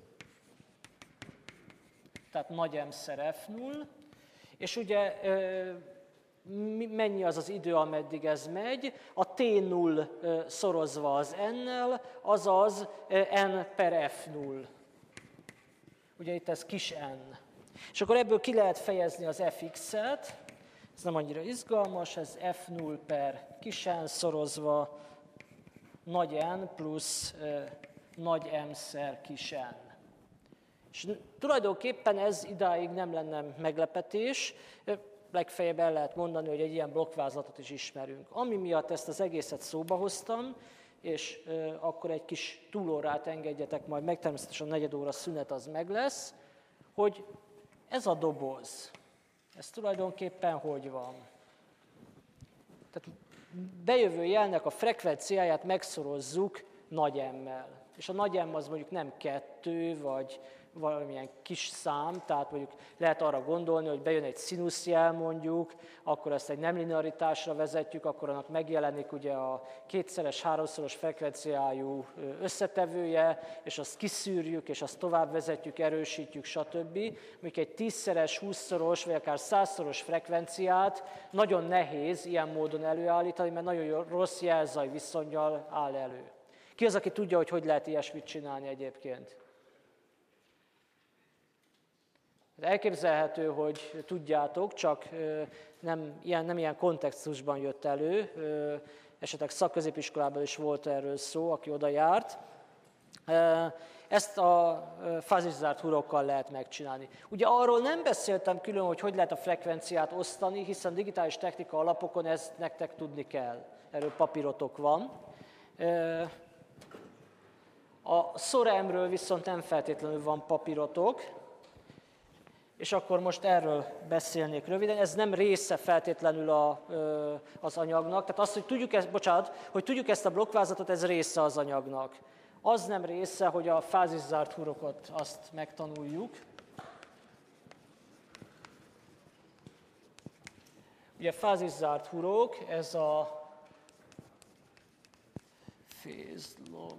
tehát nagy m-szer ef null, és ugye mennyi az az idő, ameddig ez megy, a té null szorozva az n-nel, azaz n per f null. Ugye itt ez kis n. És akkor ebből ki lehet fejezni az fx-et, ez nem annyira izgalmas, ez ef null per kis n szorozva nagy n plusz eh, nagy m-szer kis n. És tulajdonképpen ez idáig nem lenne meglepetés, legfeljebb el lehet mondani, hogy egy ilyen blokkvázlatot is ismerünk. Ami miatt ezt az egészet szóba hoztam, és e, akkor egy kis túlórát engedjetek majd meg, természetesen a negyed óra szünet az meg lesz, hogy ez a doboz, Ez tulajdonképpen hogy van? Tehát bejövő jelnek a frekvenciáját megszorozzuk nagy M-mel. És a nagy M az mondjuk nem kettő, vagy valamilyen kis szám, tehát mondjuk lehet arra gondolni, hogy bejön egy színuszjel mondjuk, akkor ezt egy nem linearitásra vezetjük, akkor annak megjelenik ugye a kétszeres, háromszoros frekvenciájú összetevője, és azt kiszűrjük, és azt tovább vezetjük, erősítjük, stb. Mondjuk egy tízszeres, húszszoros, vagy akár százszoros frekvenciát nagyon nehéz ilyen módon előállítani, mert nagyon rossz jelzaj viszonnyal áll elő. Ki az, aki tudja, hogy hogy lehet ilyesmit csinálni egyébként? Elképzelhető, hogy tudjátok, csak nem ilyen, nem ilyen kontextusban jött elő, esetleg szakközépiskolában is volt erről szó, aki oda járt. Ezt a fáziszárt hurokkal lehet megcsinálni. Ugye arról nem beszéltem külön, hogy hogy lehet a frekvenciát osztani, hiszen digitális technika alapokon ezt nektek tudni kell. Erről papírotok van. A SORAM-ről viszont nem feltétlenül van papírotok, és akkor most erről beszélnék röviden. Ez nem része feltétlenül a, az anyagnak. Tehát azt, hogy tudjuk ezt, bocsánat, hogy tudjuk ezt a blokkvázlatot, ez része az anyagnak. Az nem része, hogy a fáziszárt hurokat azt megtanuljuk. Ugye a fáziszárt hurok, ez a phase log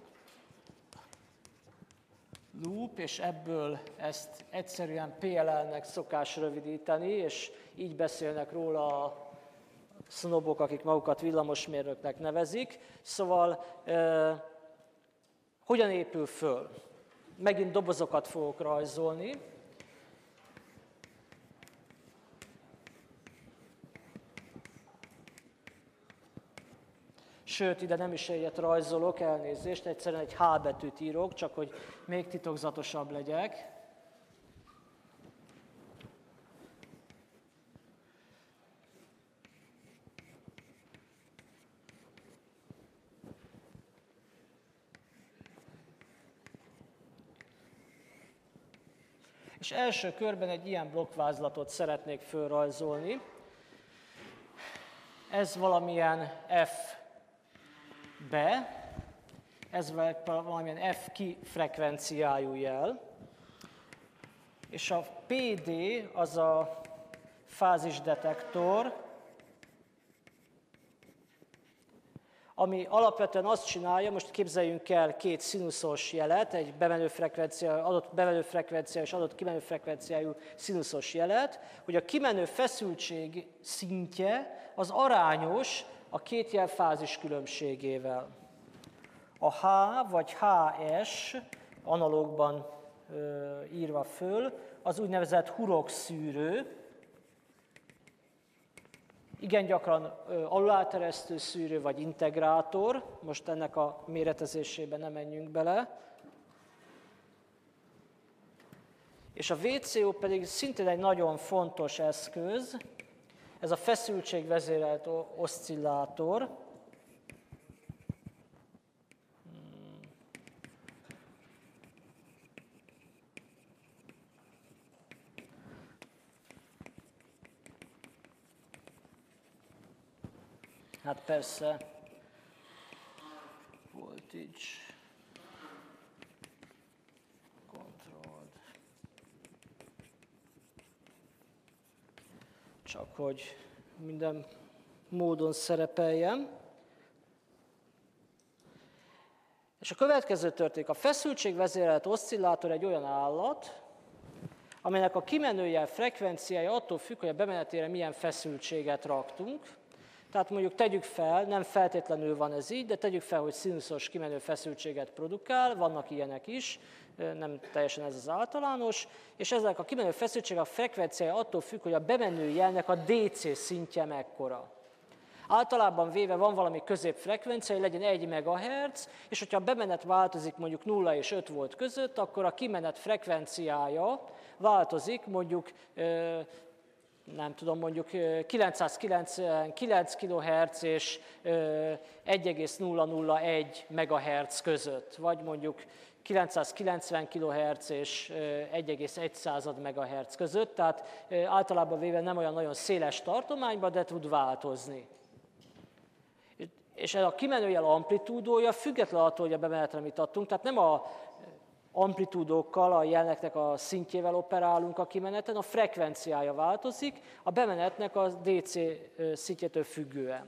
loop, és ebből ezt egyszerűen P L L-nek szokás rövidíteni, és így beszélnek róla a sznobok, akik magukat villamosmérnöknek nevezik. Szóval eh, hogyan épül föl? Megint dobozokat fogok rajzolni. Sőt, ide nem is egyet rajzolok, elnézést, egyszerűen egy H betűt írok, csak hogy még titokzatosabb legyek. És első körben egy ilyen blokkvázlatot szeretnék fölrajzolni. Ez valamilyen F be, ez valamilyen F ki frekvenciájú jel, és a P D az a fázisdetektor, ami alapvetően azt csinálja, most képzeljünk el két színuszos jelet, egy bemenő frekvencia, adott bemenő frekvencia és adott kimenő frekvenciájú színuszos jelet, hogy a kimenő feszültség szintje az arányos a két jel fázis különbségével. A H vagy H S analógban ö, írva föl, az úgynevezett hurok szűrő, igen gyakran aluláteresztő szűrő vagy integrátor, most ennek a méretezésébe nem menjünk bele. És a V C O pedig szintén egy nagyon fontos eszköz, ez a feszültségvezérelt oszcillátor. Hát persze, voltage controlled. Csak hogy minden módon szerepeljen. És a következő történik. A feszültségvezérelt oszcillátor egy olyan állat, amelynek a kimenőjel frekvenciája attól függ, hogy a bemenetére milyen feszültséget raktunk. Tehát mondjuk tegyük fel, nem feltétlenül van ez így, de tegyük fel, hogy színuszos kimenő feszültséget produkál, vannak ilyenek is, nem teljesen ez az általános, és ezek a kimenő feszültség a frekvenciája attól függ, hogy a bemenő jelnek a D C szintje mekkora. Általában véve van valami középfrekvencia, hogy legyen egy megahertz, és hogyha a bemenet változik mondjuk nulla és öt volt között, akkor a kimenet frekvenciája változik mondjuk nem tudom, mondjuk kilencszázkilencvenkilenc kilohertz és egy egész nulla nulla egy megahertz között, vagy mondjuk kilencszázkilencven kilohertz és egy egész egy megahertz között, tehát általában véve nem olyan nagyon széles tartományban, de tud változni. És ez a kimenőjel amplitúdója független attól, hogy a bemenetre mit adtunk, tehát nem a amplitúdókkal, a jeleknek a szintjével operálunk a kimeneten, a frekvenciája változik, a bemenetnek a dé cé szintjétől függően.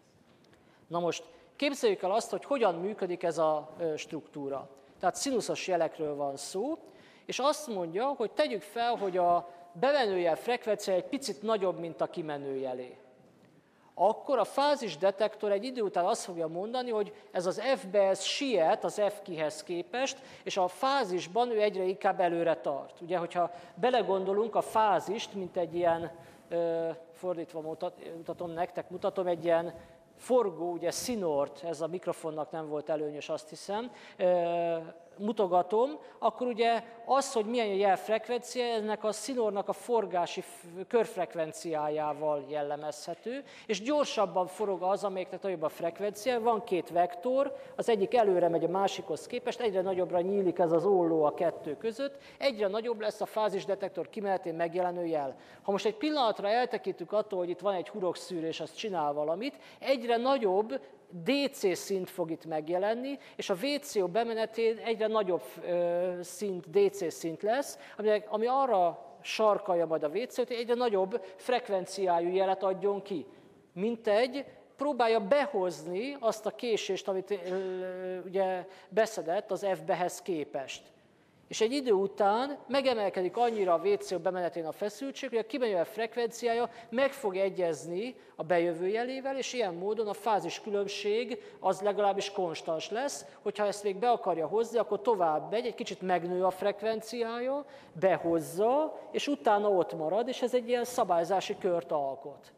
Na most képzeljük el azt, hogy hogyan működik ez a struktúra. Tehát színuszos jelekről van szó, és azt mondja, hogy tegyük fel, hogy a bemenőjel frekvencia egy picit nagyobb, mint a kimenőjelé. Akkor a fázisdetektor egy idő után azt fogja mondani, hogy ez az F-be ez siet az F-kihez képest, és a fázisban ő egyre inkább előre tart. Ugye, hogyha belegondolunk a fázist, mint egy ilyen, fordítva mutatom nektek, mutatom egy ilyen forgó, ugye színort, ez a mikrofonnak nem volt előnyös, azt hiszem, mutogatom, akkor ugye az, hogy milyen a jelfrekvencia, ennek a színornak a forgási körfrekvenciájával jellemezhető, és gyorsabban forog az, amelyiknek nagyobb a frekvencia, van két vektor, az egyik előre megy a másikhoz képest, egyre nagyobbra nyílik ez az olló a kettő között, egyre nagyobb lesz a fázisdetektor kimenetén megjelenő jel. Ha most egy pillanatra eltekintünk attól, hogy itt van egy hurokszűrés, az csinál valamit, egyre nagyobb dé cé szint fog itt megjelenni, és a vé cé o bemenetén egyre nagyobb szint, dé cé szint lesz, ami, ami arra sarkalja majd a vé cé ot, hogy egyre nagyobb frekvenciájú jelet adjon ki. Mintegy, próbálja behozni azt a késést, amit ugye beszedett az F-behez képest. És egy idő után megemelkedik annyira a vé cé o bemenetén a feszültség, hogy a kimenő frekvenciája meg fog egyezni a bejövő jelével, és ilyen módon a fázis különbség az legalábbis konstans lesz, hogyha ezt még be akarja hozni, akkor tovább megy, egy kicsit megnő a frekvenciája, behozza, és utána ott marad, és ez egy ilyen szabályzási kört alkot.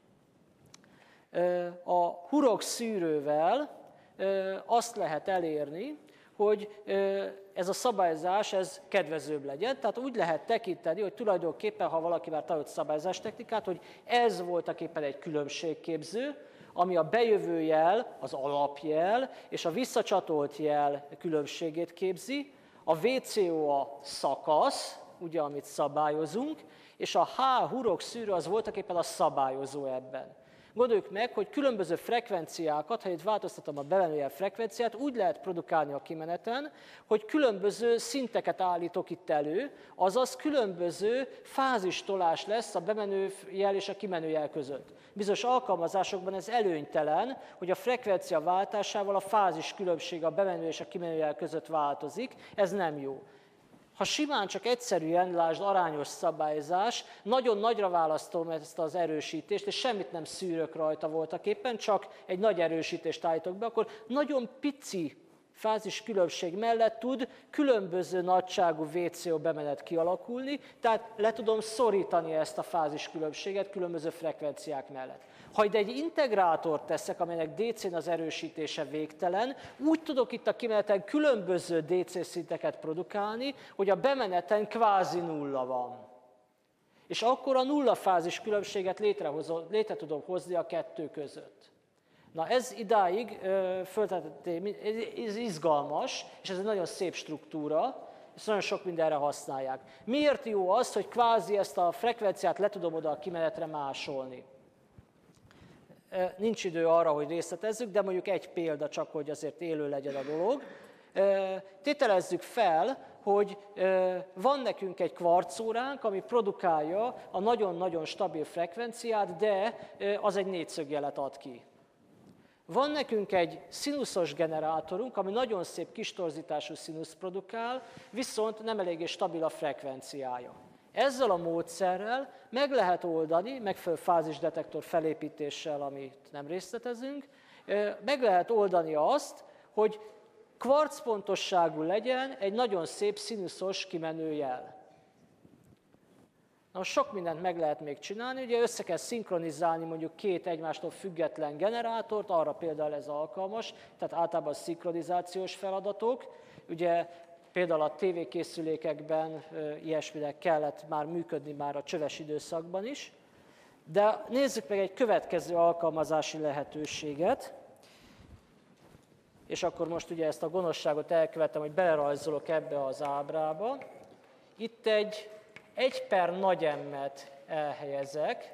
A hurokszűrővel azt lehet elérni, hogy ez a szabályzás ez kedvezőbb legyen. Tehát úgy lehet tekinteni, hogy tulajdonképpen, ha valaki már tanult szabályzás technikát, hogy ez voltaképpen egy különbségképző, ami a bejövő jel, az alapjel, és a visszacsatolt jel különbségét képzi, a vé cé o a szakasz, ugye, amit szabályozunk, és a H hurokszűrő az voltaképpen a szabályozó ebben. Gondoljuk meg, hogy különböző frekvenciákat, ha itt változtatom a bemenőjel frekvenciát, úgy lehet produkálni a kimeneten, hogy különböző szinteket állítok itt elő, azaz különböző fázistolás lesz a bemenőjel és a kimenőjel között. Bizonyos alkalmazásokban ez előnytelen, hogy a frekvencia váltásával a fázis különbség a bemenő és a kimenőjel között változik, ez nem jó. Ha simán csak egyszerűen, lásd, arányos szabályzás, nagyon nagyra választom ezt az erősítést, és semmit nem szűrök rajta voltaképpen, csak egy nagy erősítést állítok be, akkor nagyon pici fázis különbség mellett tud különböző nagyságú vé cé o bemenet kialakulni, tehát le tudom szorítani ezt a fázis különbséget különböző frekvenciák mellett. Ha ide egy integrátort teszek, amelynek dé cén az erősítése végtelen, úgy tudok itt a kimeneten különböző dé cé szinteket produkálni, hogy a bemeneten kvázi nulla van. És akkor a nulla fázis különbséget létre tudom hozni a kettő között. Na ez idáig ez izgalmas, és ez egy nagyon szép struktúra, és nagyon sok mindenre használják. Miért jó az, hogy kvázi ezt a frekvenciát le tudom oda a kimenetre másolni? Nincs idő arra, hogy részletezzük, de mondjuk egy példa csak, hogy azért élő legyen a dolog. Tételezzük fel, hogy van nekünk egy kvarcóránk, ami produkálja a nagyon-nagyon stabil frekvenciát, de az egy négyszögjelet ad ki. Van nekünk egy színuszos generátorunk, ami nagyon szép kistorzítású színusz produkál, viszont nem eléggé stabil a frekvenciája. Ezzel a módszerrel meg lehet oldani, megfelelő fázisdetektor felépítéssel, amit nem részletezünk, meg lehet oldani azt, hogy kvarcpontosságú legyen egy nagyon szép színuszos kimenő jel. Na, sok mindent meg lehet még csinálni, ugye össze kell szinkronizálni mondjuk két egymástól független generátort, arra például ez alkalmas, tehát általában szinkronizációs feladatok, ugye például a tévékészülékekben ilyesminek kellett már működni már a csöves időszakban is. De nézzük meg egy következő alkalmazási lehetőséget, és akkor most ugye ezt a gonoszságot elkövetem, hogy belerajzolok ebbe az ábrába. Itt egy egy per nagy M-et elhelyezek,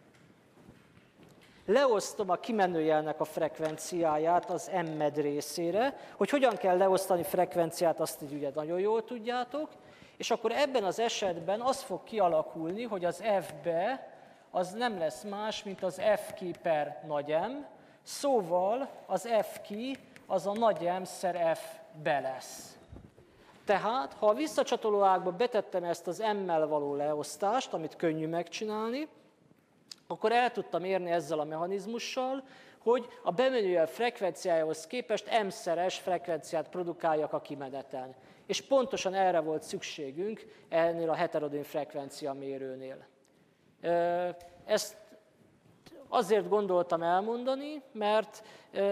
leosztom a kimenőjelnek a frekvenciáját az M-med részére, hogy hogyan kell leosztani frekvenciát, azt így ugye nagyon jól tudjátok, és akkor ebben az esetben az fog kialakulni, hogy az F-be az nem lesz más, mint az F ki per nagy M, szóval az F ki az a nagy M szer F-be lesz. Tehát, ha a visszacsatoló ágba betettem ezt az M-mel való leosztást, amit könnyű megcsinálni, akkor el tudtam érni ezzel a mechanizmussal, hogy a bemenőjel frekvenciájához képest M-szeres frekvenciát produkáljak a kimeneten. És pontosan erre volt szükségünk ennél a heterodin frekvencia mérőnél. Ezt azért gondoltam elmondani, mert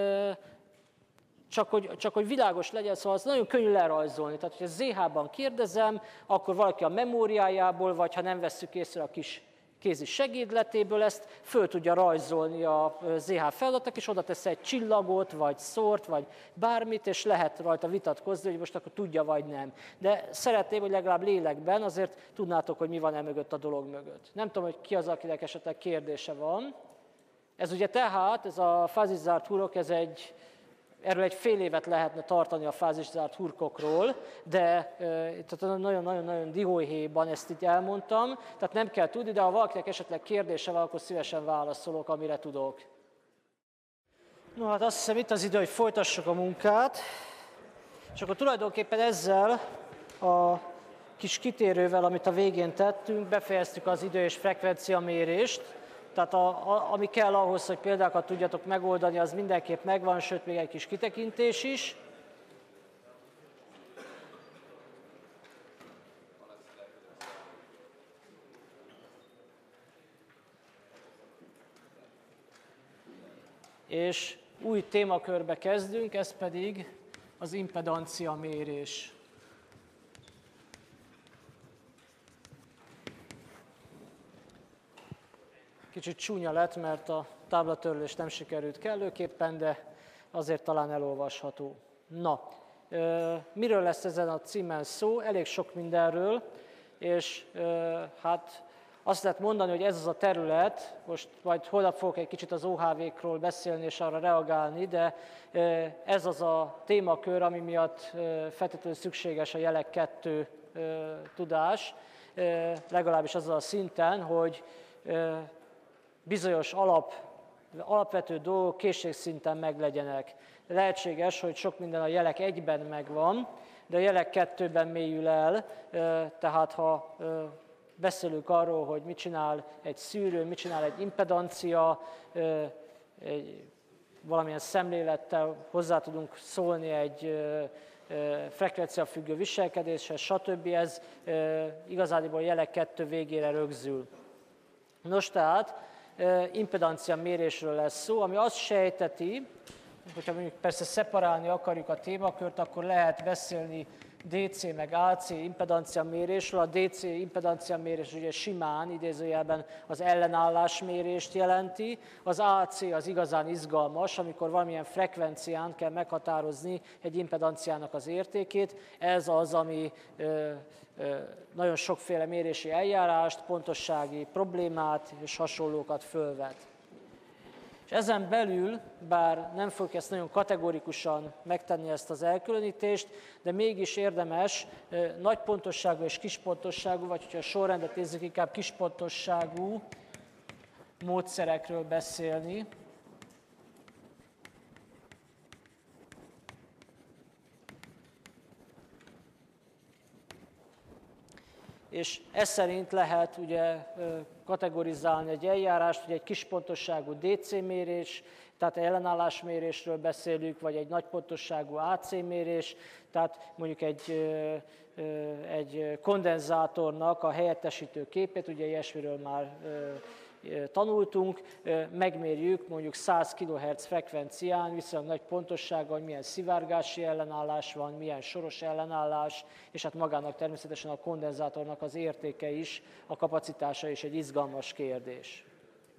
Csak hogy, csak hogy világos legyen, szóval az nagyon könnyű lerajzolni. Tehát, hogyha zé há-ban kérdezem, akkor valaki a memóriájából, vagy ha nem vesszük észre a kis kézi segédletéből, ezt föl tudja rajzolni a zé há feladatnak, és oda tesz egy csillagot, vagy szórt, vagy bármit, és lehet rajta vitatkozni, hogy most akkor tudja, vagy nem. De szeretném, hogy legalább lélekben azért tudnátok, hogy mi van e mögött a dolog mögött. Nem tudom, hogy ki az, akinek esetleg kérdése van. Ez ugye tehát, ez a fáziszárt hurok, ez egy Erről egy fél évet lehetne tartani a fáziszárt hurkokról, de nagyon-nagyon dióhéjban ezt itt elmondtam, tehát nem kell tudni, de ha valakinek esetleg kérdése van, akkor szívesen válaszolok, amire tudok. No, hát azt hiszem itt az idő, hogy folytassuk a munkát, és akkor tulajdonképpen ezzel a kis kitérővel, amit a végén tettünk, befejeztük az idő- és frekvenciamérést. Tehát a, a, ami kell ahhoz, hogy példákat tudjatok megoldani, az mindenképp megvan, sőt még egy kis kitekintés is. És új témakörbe kezdünk, ez pedig az impedancia mérés. Kicsit csúnya lett, mert a táblatörlés nem sikerült kellőképpen, de azért talán elolvasható. Na, miről lesz ezen a címen szó? Elég sok mindenről, és hát azt lehet mondani, hogy ez az a terület, most majd holnap fogok egy kicsit az o há vé-król beszélni és arra reagálni, de ez az a témakör, ami miatt feltétlenül szükséges a jelek kettő tudás, legalábbis azzal a szinten, hogy bizonyos alap, alapvető dolgok készségszinten meglegyenek. Lehetséges, hogy sok minden a jelek egyben megvan, de a jelek kettőben mélyül el, tehát ha beszélünk arról, hogy mit csinál egy szűrő, mit csinál egy impedancia, egy, valamilyen szemlélettel hozzá tudunk szólni egy frekvenciafüggő viselkedéshez, stb. Ez igazából jelek kettő végére rögzül. Nos tehát, impedancia mérésről lesz szó, ami azt sejteti, hogyha mondjuk persze szeparálni akarjuk a témakört, akkor lehet beszélni dé cé meg á cé impedancia mérésről. A dé cé impedancia mérés ugye simán, idézőjelben az ellenállásmérést jelenti, az á cé az igazán izgalmas, amikor valamilyen frekvencián kell meghatározni egy impedanciának az értékét. Ez az, ami ö, ö, nagyon sokféle mérési eljárást, pontossági problémát és hasonlókat fölvet. És ezen belül, bár nem fogjuk ezt nagyon kategorikusan megtenni ezt az elkülönítést, de mégis érdemes nagy pontosságú és kis pontosságú, vagy hogyha a sorrendet nézzük, inkább kis pontosságú módszerekről beszélni. És ez szerint lehet ugye kategorizálni egy eljárást, hogy egy kis pontosságú dé cé mérés, tehát ellenállásmérésről beszélünk, vagy egy nagy pontosságú á cé mérés, tehát mondjuk egy, egy kondenzátornak a helyettesítő képét, ugye ilyesmiről már tanultunk, megmérjük mondjuk száz kilohertz frekvencián, viszonylag nagy pontossággal, hogy milyen szivárgási ellenállás van, milyen soros ellenállás, és hát magának természetesen a kondenzátornak az értéke is, a kapacitása is egy izgalmas kérdés.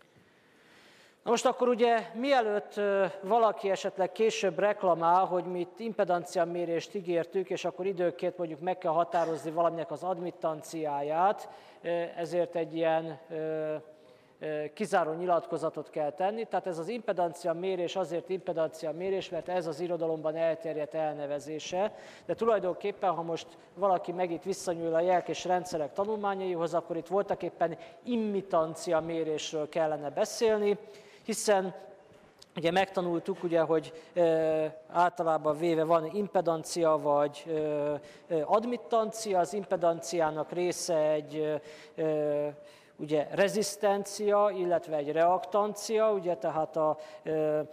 Na most akkor ugye mielőtt valaki esetleg később reklamál, hogy mi itt impedanciamérést ígértük, és akkor időnként mondjuk meg kell határozni valaminek az admittanciáját, ezért egy ilyen kizáró nyilatkozatot kell tenni. Tehát ez az impedanciamérés azért impedanciamérés, mert ez az irodalomban elterjedt elnevezése. De tulajdonképpen, ha most valaki meg itt visszanyúl a jelkés rendszerek tanulmányaihoz, akkor itt voltaképpen imitanciamérésről kellene beszélni, hiszen ugye megtanultuk, ugye, hogy e, általában véve van impedancia vagy e, admittancia. Az impedanciának része egy e, ugye, rezisztencia, illetve egy reaktancia, ugye, tehát a, e,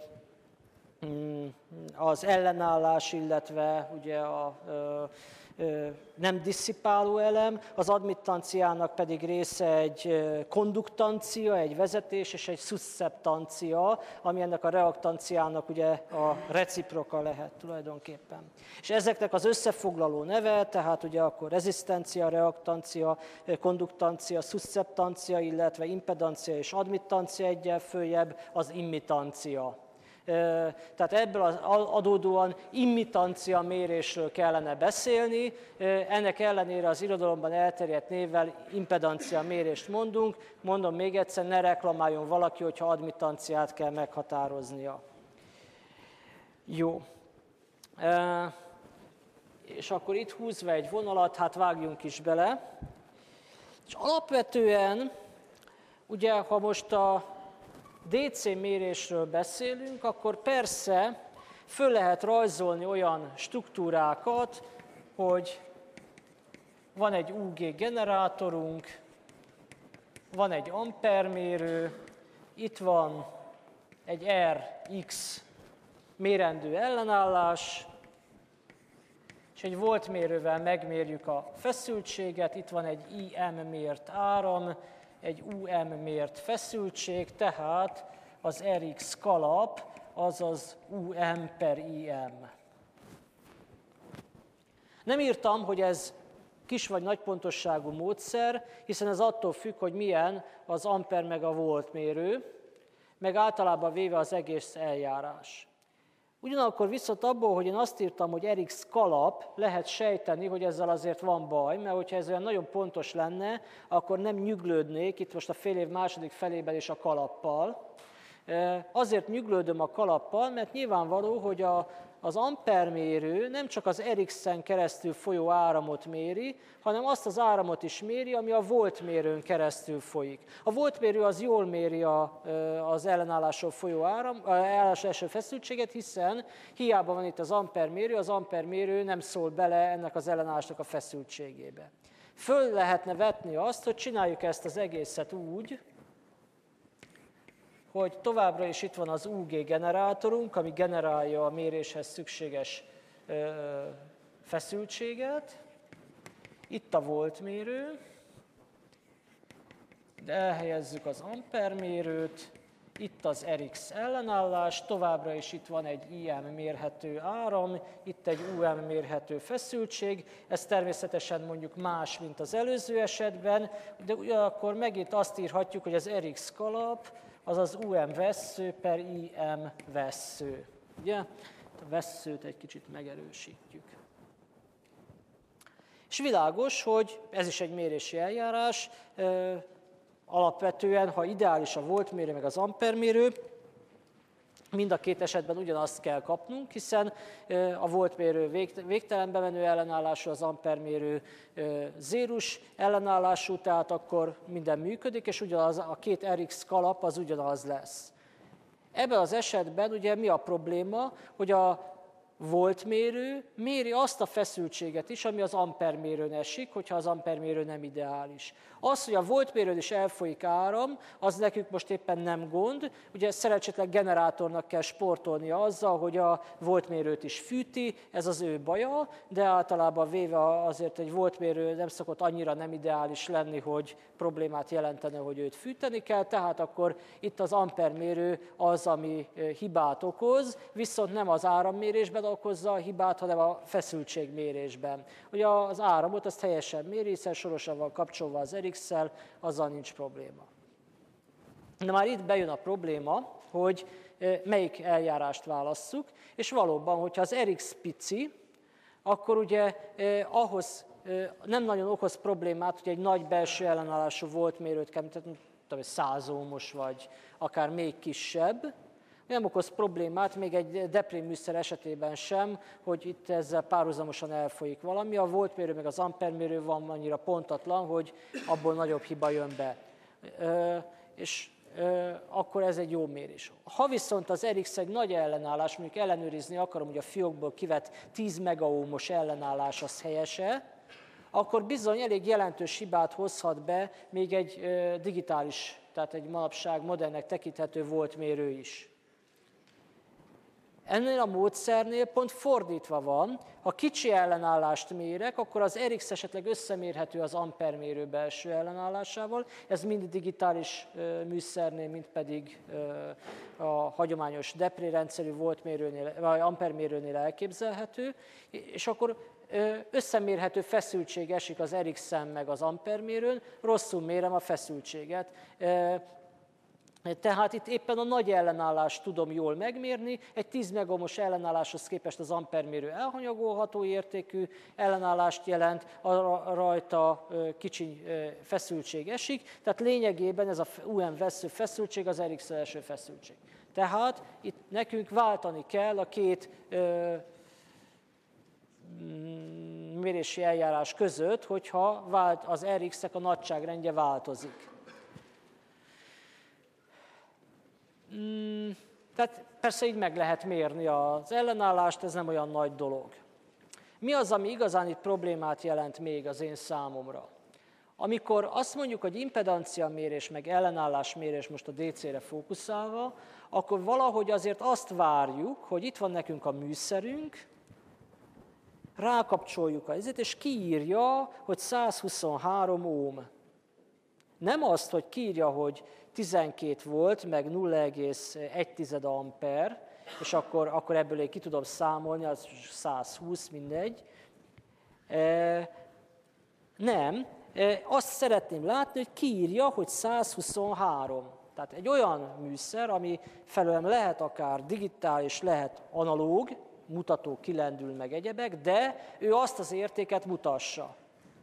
az ellenállás, illetve ugye a e, nem disszipáló elem, az admittanciának pedig része egy konduktancia, egy vezetés, és egy szusszeptancia, ami ennek a reaktanciának ugye a reciproka lehet tulajdonképpen. És ezeknek az összefoglaló neve, tehát ugye akkor rezisztencia, reaktancia, konduktancia, szusszeptancia, illetve impedancia és admittancia egyel följebb az immitancia. Tehát ebből az adódóan imitancia mérésről kellene beszélni, ennek ellenére az irodalomban elterjedt névvel impedancia mérést mondunk. Mondom még egyszer, ne reklamáljon valaki, hogyha admittanciát kell meghatároznia. Jó. És akkor itt húzva egy vonalat, hát vágjunk is bele. És alapvetően, ugye, ha most a dé cé mérésről beszélünk, akkor persze föl lehet rajzolni olyan struktúrákat, hogy van egy u gé generátorunk, van egy ampermérő, itt van egy er iksz mérendő ellenállás, és egy voltmérővel megmérjük a feszültséget, itt van egy i em mért áram, egy u em mért feszültség, tehát az er iksz kalap, azaz u em per i em. Nem írtam, hogy ez kis vagy nagy pontosságú módszer, hiszen ez attól függ, hogy milyen az amper meg a voltmérő, meg általában véve az egész eljárás. Ugyanakkor viszont abból, hogy én azt írtam, hogy er iksz kalap, lehet sejteni, hogy ezzel azért van baj, mert hogyha ez olyan nagyon pontos lenne, akkor nem nyüglődnék itt most a fél év második felében is a kalappal. Azért nyüglődöm a kalappal, mert nyilvánvaló, hogy a, az ampermérő nem csak az er iksz-en keresztül folyó áramot méri, hanem azt az áramot is méri, ami a voltmérőn keresztül folyik. A voltmérő az jól méri a, az ellenállásról folyó áram, ellenállás első feszültséget, hiszen hiába van itt az ampermérő, az ampermérő nem szól bele ennek az ellenállásnak a feszültségébe. Föl lehetne vetni azt, hogy csináljuk ezt az egészet úgy, hogy továbbra is itt van az u gé generátorunk, ami generálja a méréshez szükséges ö, feszültséget. Itt a voltmérő, de elhelyezzük az ampermérőt, itt az er iksz ellenállás, továbbra is itt van egy i em mérhető áram, itt egy u em mérhető feszültség, ez természetesen mondjuk más, mint az előző esetben, de ugyanakkor megint azt írhatjuk, hogy az er iksz kalap, az az u em vessző per i em vessző. Ugye? A vesszőt egy kicsit megerősítjük. És világos, hogy ez is egy mérési eljárás, alapvetően, ha ideális a voltmérő meg az ampermérő, mind a két esetben ugyanazt kell kapnunk, hiszen a voltmérő végtelenbe menő ellenállású, az ampermérő zérus ellenállású, tehát akkor minden működik, és ugyanaz, a két er iksz kalap az ugyanaz lesz. Ebben az esetben ugye mi a probléma, hogy a voltmérő méri azt a feszültséget is, ami az ampermérőn esik, hogyha az ampermérő nem ideális. Az, hogy a voltmérőn is elfolyik áram, az nekünk most éppen nem gond. Ugye szerencsétlen generátornak kell sportolnia azzal, hogy a voltmérőt is fűti, ez az ő baja, de általában véve azért egy voltmérő nem szokott annyira nem ideális lenni, hogy problémát jelentene, hogy őt fűteni kell, tehát akkor itt az ampermérő az, ami hibát okoz, viszont nem az árammérésben okozza a hibát, hanem a feszültségmérésben. Ugye az áramot azt helyesen méri, hiszen sorosan van kapcsolva az er iksszel, azzal nincs probléma. De már itt bejön a probléma, hogy melyik eljárást válasszuk, és valóban, hogyha az er iksz pici, akkor ugye eh, ahhoz eh, nem nagyon okoz problémát, hogy egy nagy belső ellenállású voltmérőt kell, tehát száz ohmos vagy akár még kisebb, nem okoz problémát, még egy deprém műszer esetében sem, hogy itt ezzel párhuzamosan elfolyik valami. A voltmérő meg az ampermérő van annyira pontatlan, hogy abból nagyobb hiba jön be. Ö, és ö, akkor ez egy jó mérés. Ha viszont az er iksz egy nagy ellenállás, mondjuk ellenőrizni akarom, hogy a fiókból kivett tíz megaohmos ellenállás az helyese, akkor bizony elég jelentős hibát hozhat be még egy ö, digitális, tehát egy manapság modernnek tekinthető voltmérő is. Ennél a módszernél pont fordítva van, ha kicsi ellenállást mérek, akkor az er iksz esetleg összemérhető az ampermérő belső ellenállásával, ez mind digitális műszernél, mind pedig a hagyományos depré rendszerű voltmérőnél, vagy ampermérőnél elképzelhető, és akkor összemérhető feszültség esik az er iksz-en meg az ampermérőn, rosszul mérem a feszültséget. Tehát itt éppen a nagy ellenállást tudom jól megmérni, egy tíz megohmos ellenálláshoz képest az ampermérő elhanyagolható értékű ellenállást jelent, rajta kicsi feszültség esik, tehát lényegében ez a u em vesző feszültség az er iksz első feszültség. Tehát itt nekünk váltani kell a két mérési eljárás között, hogyha az er iksz-ek a nagyságrendje változik. Hmm, tehát persze így meg lehet mérni az ellenállást, ez nem olyan nagy dolog. Mi az, ami igazán itt problémát jelent még az én számomra? Amikor azt mondjuk, hogy impedanciamérés meg ellenállásmérés most a dé cére fókuszálva, akkor valahogy azért azt várjuk, hogy itt van nekünk a műszerünk, rákapcsoljuk a izét, és kiírja, hogy száz huszonhárom ohm. Nem azt, hogy kiírja, hogy tizenkét volt, meg nulla egész egy amper, és akkor, akkor ebből én ki tudom számolni, az száz húsz, mindegy. E, nem, e, azt szeretném látni, hogy kiírja, hogy száz huszonhárom. Tehát egy olyan műszer, ami felőlem lehet akár digitális, lehet analóg, mutató kilendül meg egyebek, de ő azt az értéket mutassa.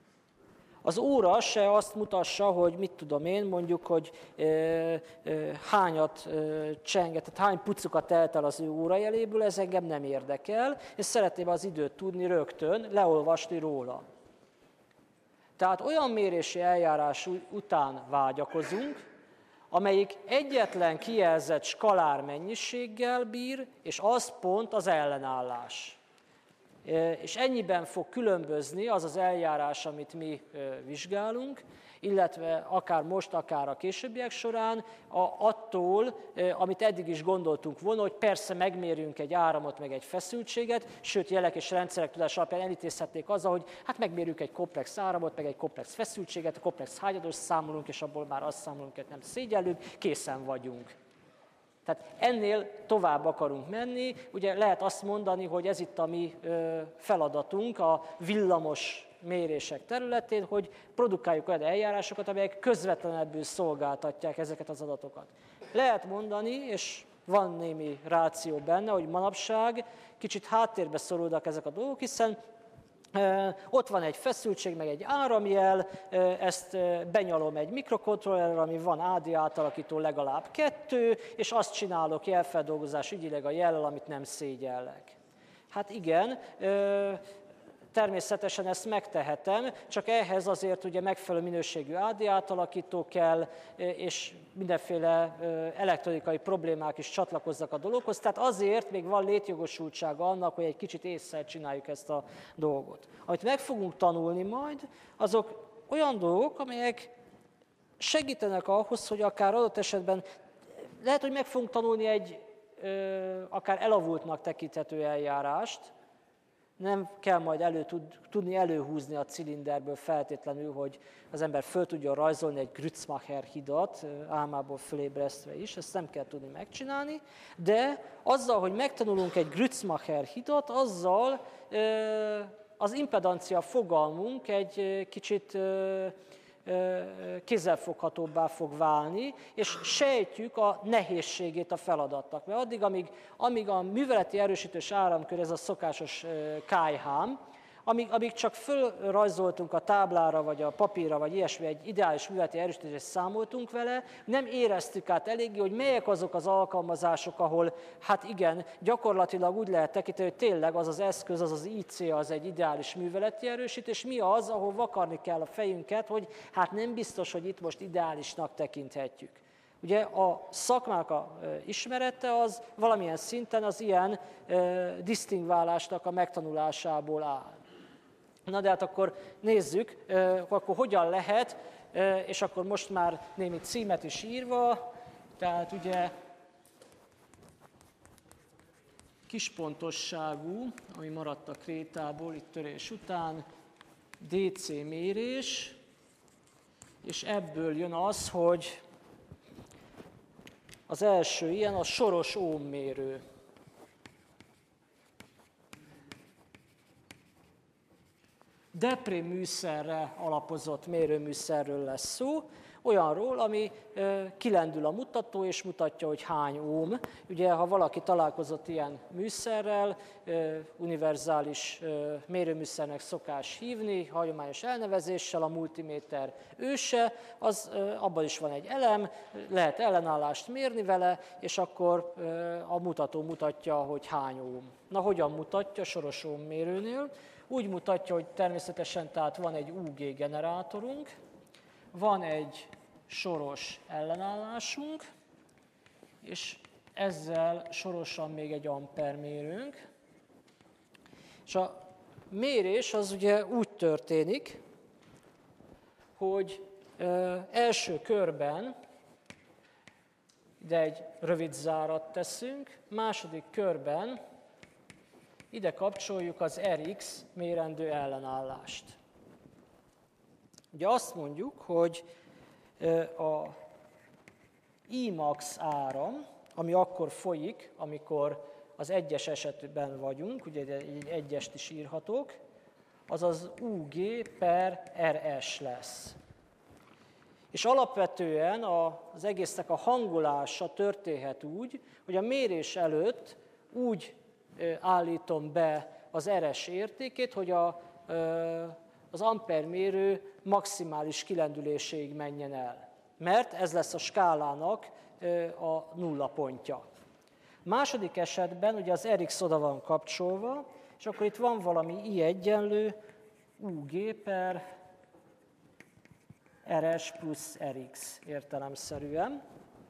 Az óra se azt mutassa, hogy mit tudom én, mondjuk, hogy e, e, hányat e, csenget, tehát hány pucukat telt el az ő órajeléből, ez engem nem érdekel, és szeretném az időt tudni rögtön, leolvasni róla. Tehát olyan mérési eljárás után vágyakozunk, amelyik egyetlen kijelzett skalár mennyiséggel bír, és az pont az ellenállás. És ennyiben fog különbözni az az eljárás, amit mi vizsgálunk, illetve akár most, akár a későbbiek során, attól, amit eddig is gondoltunk volna, hogy persze megmérjünk egy áramot, meg egy feszültséget, sőt, jelek és rendszerek tudás alapján elintézhetnék azzal, hogy hát megmérjük egy komplex áramot, meg egy komplex feszültséget, a komplex hányadost számolunk, és abból már azt számolunk, hogy nem szégyellünk, készen vagyunk. Tehát ennél tovább akarunk menni, ugye lehet azt mondani, hogy ez itt a mi feladatunk a villamos mérések területén, hogy produkáljuk olyan eljárásokat, amelyek közvetlenebbül szolgáltatják ezeket az adatokat. Lehet mondani, és van némi ráció benne, hogy manapság kicsit háttérbe szorulnak ezek a dolgok, hiszen ott van egy feszültség, meg egy áramjel, ezt benyalom egy mikrokontrollerre, ami van á dé átalakító legalább kettő, és azt csinálok jelfeldolgozás ügyileg a jellel, amit nem szégyellek. Hát igen, természetesen ezt megtehetem, csak ehhez azért ugye megfelelő minőségű á dé átalakító kell, és mindenféle elektronikai problémák is csatlakoznak a dologhoz, tehát azért még van létjogosultsága annak, hogy egy kicsit ésszel csináljuk ezt a dolgot. Amit meg fogunk tanulni majd, azok olyan dolgok, amelyek segítenek ahhoz, hogy akár adott esetben, lehet, hogy meg fogunk tanulni egy akár elavultnak tekinthető eljárást, nem kell majd elő, tud, tudni előhúzni a cilinderből feltétlenül, hogy az ember föl tudjon rajzolni egy Grützmacher hidat, álmából fölébresztve is, ezt nem kell tudni megcsinálni, de azzal, hogy megtanulunk egy Grützmacher hidat, azzal az impedancia fogalmunk egy kicsit kézzelfoghatóbbá fog válni, és sejtjük a nehézségét a feladatnak. Mert addig, amíg, amíg a műveleti erősítős áramkör, ez a szokásos kájhám, Amíg, amíg csak fölrajzoltunk a táblára, vagy a papírra, vagy ilyesmi, egy ideális műveleti erősítést számoltunk vele, nem éreztük át eléggé, hogy melyek azok az alkalmazások, ahol, hát igen, gyakorlatilag úgy lehet tekinteni, hogy tényleg az az eszköz, az az í cé, az egy ideális műveleti erősítés, mi az, ahol vakarni kell a fejünket, hogy hát nem biztos, hogy itt most ideálisnak tekinthetjük. Ugye a szakmának a ismerete az valamilyen szinten az ilyen disztingválásnak a megtanulásából áll. Na de hát akkor nézzük, akkor hogyan lehet, és akkor most már némi címet is írva, tehát ugye kispontosságú, ami maradt a krétából itt törés után, dé cé mérés, és ebből jön az, hogy az első ilyen a soros ohmmérő. Depré műszerre alapozott mérőműszerről lesz szó, olyanról, ami kilendül a mutató, és mutatja, hogy hány ohm. Ugye, ha valaki találkozott ilyen műszerrel, univerzális mérőműszernek szokás hívni, hagyományos elnevezéssel, a multiméter őse, az, abban is van egy elem, lehet ellenállást mérni vele, és akkor a mutató mutatja, hogy hány ohm. Na, hogyan mutatja soros ohmmérőnél? Úgy mutatja, hogy természetesen tehát van egy u gé generátorunk, van egy soros ellenállásunk, és ezzel sorosan még egy ampermérőnk. És a mérés az ugye úgy történik, hogy ö, első körben ide egy rövid zárat teszünk, második körben ide kapcsoljuk az er iksz mérendő ellenállást. Ugye azt mondjuk, hogy a I max áram, ami akkor folyik, amikor az egyes esetben vagyunk, ugye egy egyest is írhatok, az az u gé per er es lesz. És alapvetően az egésznek a hangolása történhet úgy, hogy a mérés előtt úgy állítom be az er es értékét, hogy a, az ampermérő maximális kilendüléséig menjen el. Mert ez lesz a skálának a nulla pontja. Második esetben ugye az er iksz oda van kapcsolva, és akkor itt van valami I egyenlő u gé per er es plusz er iksz értelemszerűen.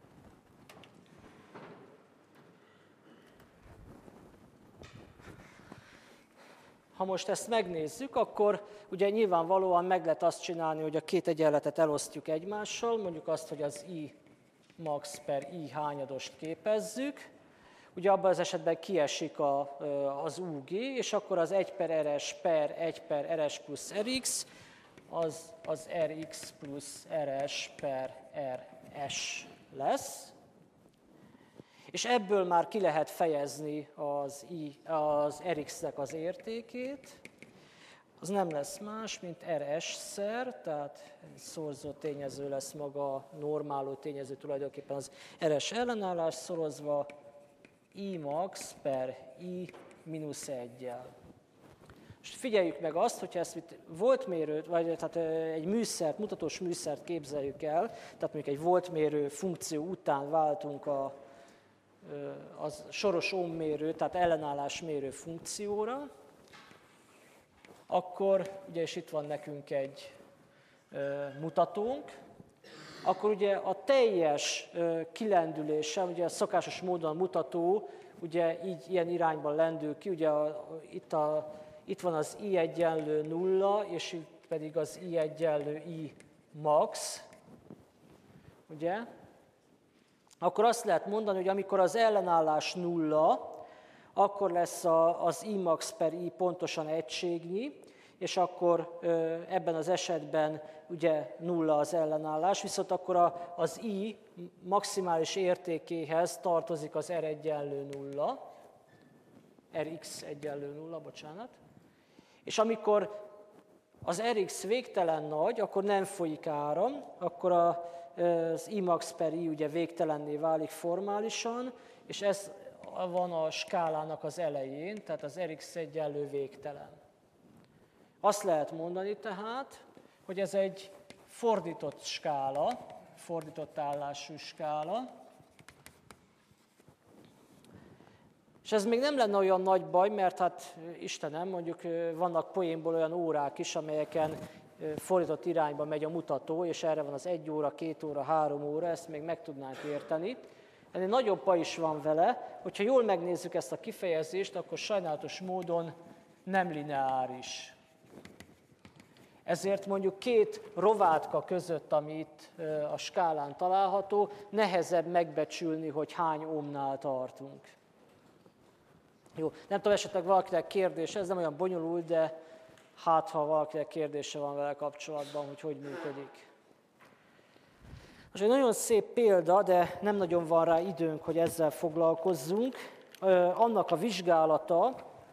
Ha most ezt megnézzük, akkor ugye nyilvánvalóan meg lehet azt csinálni, hogy a két egyenletet elosztjuk egymással, mondjuk azt, hogy az I max per I hányadost képezzük. Ugye abban az esetben kiesik a, az u gé, és akkor az egy per er es per egy per er es plusz er iksz, az, az er iksz plusz er es per er es lesz. És ebből már ki lehet fejezni az, I, az er iksz-nek az értékét. Az nem lesz más, mint er es-szer, tehát egy szorzó tényező lesz maga a normáló tényező, tulajdonképpen az er es ellenállás szorozva I max per I mínusz egyel. Most figyeljük meg azt, hogyha ezt voltmérőt, vagy tehát egy műszert, mutatós műszert képzeljük el, tehát mondjuk egy voltmérő funkció után váltunk a az soros ohmmérő, tehát ellenállásmérő funkcióra, akkor ugye és itt van nekünk egy mutatónk, akkor ugye a teljes kilendülése, ugye a szokásos módon a mutató ugye így ilyen irányban lendül ki, ugye a, itt, a, itt van az I egyenlő nulla, és itt pedig az I egyenlő I max, ugye? Akkor azt lehet mondani, hogy amikor az ellenállás nulla, akkor lesz a, az I max per I pontosan egységnyi, és akkor ebben az esetben ugye nulla az ellenállás, viszont akkor a, az I maximális értékéhez tartozik az R egyenlő nulla, Rx egyenlő nulla, bocsánat. És amikor az er iksz végtelen nagy, akkor nem folyik áram, akkor az Imax per I ugye végtelenné válik formálisan, és ez van a skálának az elején, tehát az er iksz egyenlő végtelen. Azt lehet mondani tehát, hogy ez egy fordított skála, fordított állású skála, és ez még nem lenne olyan nagy baj, mert hát Istenem, mondjuk vannak poénból olyan órák is, amelyeken fordított irányba megy a mutató, és erre van az egy óra, két óra, három óra, ezt még meg tudnánk érteni. Ennél nagyobb baj is van vele, hogyha jól megnézzük ezt a kifejezést, akkor sajnálatos módon nem lineáris. Ezért mondjuk két rovátka között, ami itt a skálán található, nehezebb megbecsülni, hogy hány ohmnál tartunk. Jó, nem tudom, esetleg valakinek kérdése, ez nem olyan bonyolult, de hát, ha valakinek kérdése van vele kapcsolatban, hogy hogy működik. Most egy nagyon szép példa, de nem nagyon van rá időnk, hogy ezzel foglalkozzunk. Annak a vizsgálata,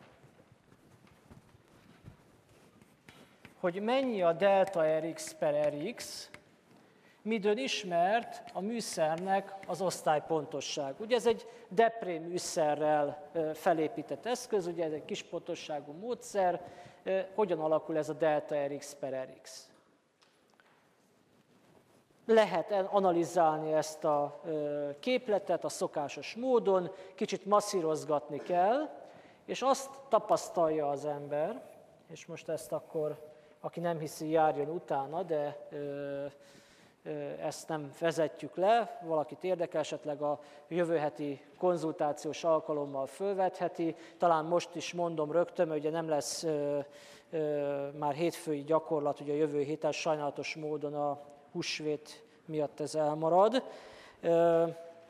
hogy mennyi a delta er iksz per er iksz, midőn ismert a műszernek az osztálypontosság. Ugye ez egy Depré műszerrel felépített eszköz, ugye ez egy kis pontosságú módszer. Hogyan alakul ez a delta er iksz per er iksz? Lehet analizálni ezt a képletet a szokásos módon, kicsit masszírozgatni kell, és azt tapasztalja az ember, és most ezt akkor, aki nem hiszi, járjon utána, de ezt nem vezetjük le, valakit érdekel, esetleg a jövő heti konzultációs alkalommal fölvetheti. Talán most is mondom rögtön, hogy ugye nem lesz ö, ö, már hétfői gyakorlat, ugye a jövő héten sajnálatos módon a húsvét miatt ez elmarad. Ö,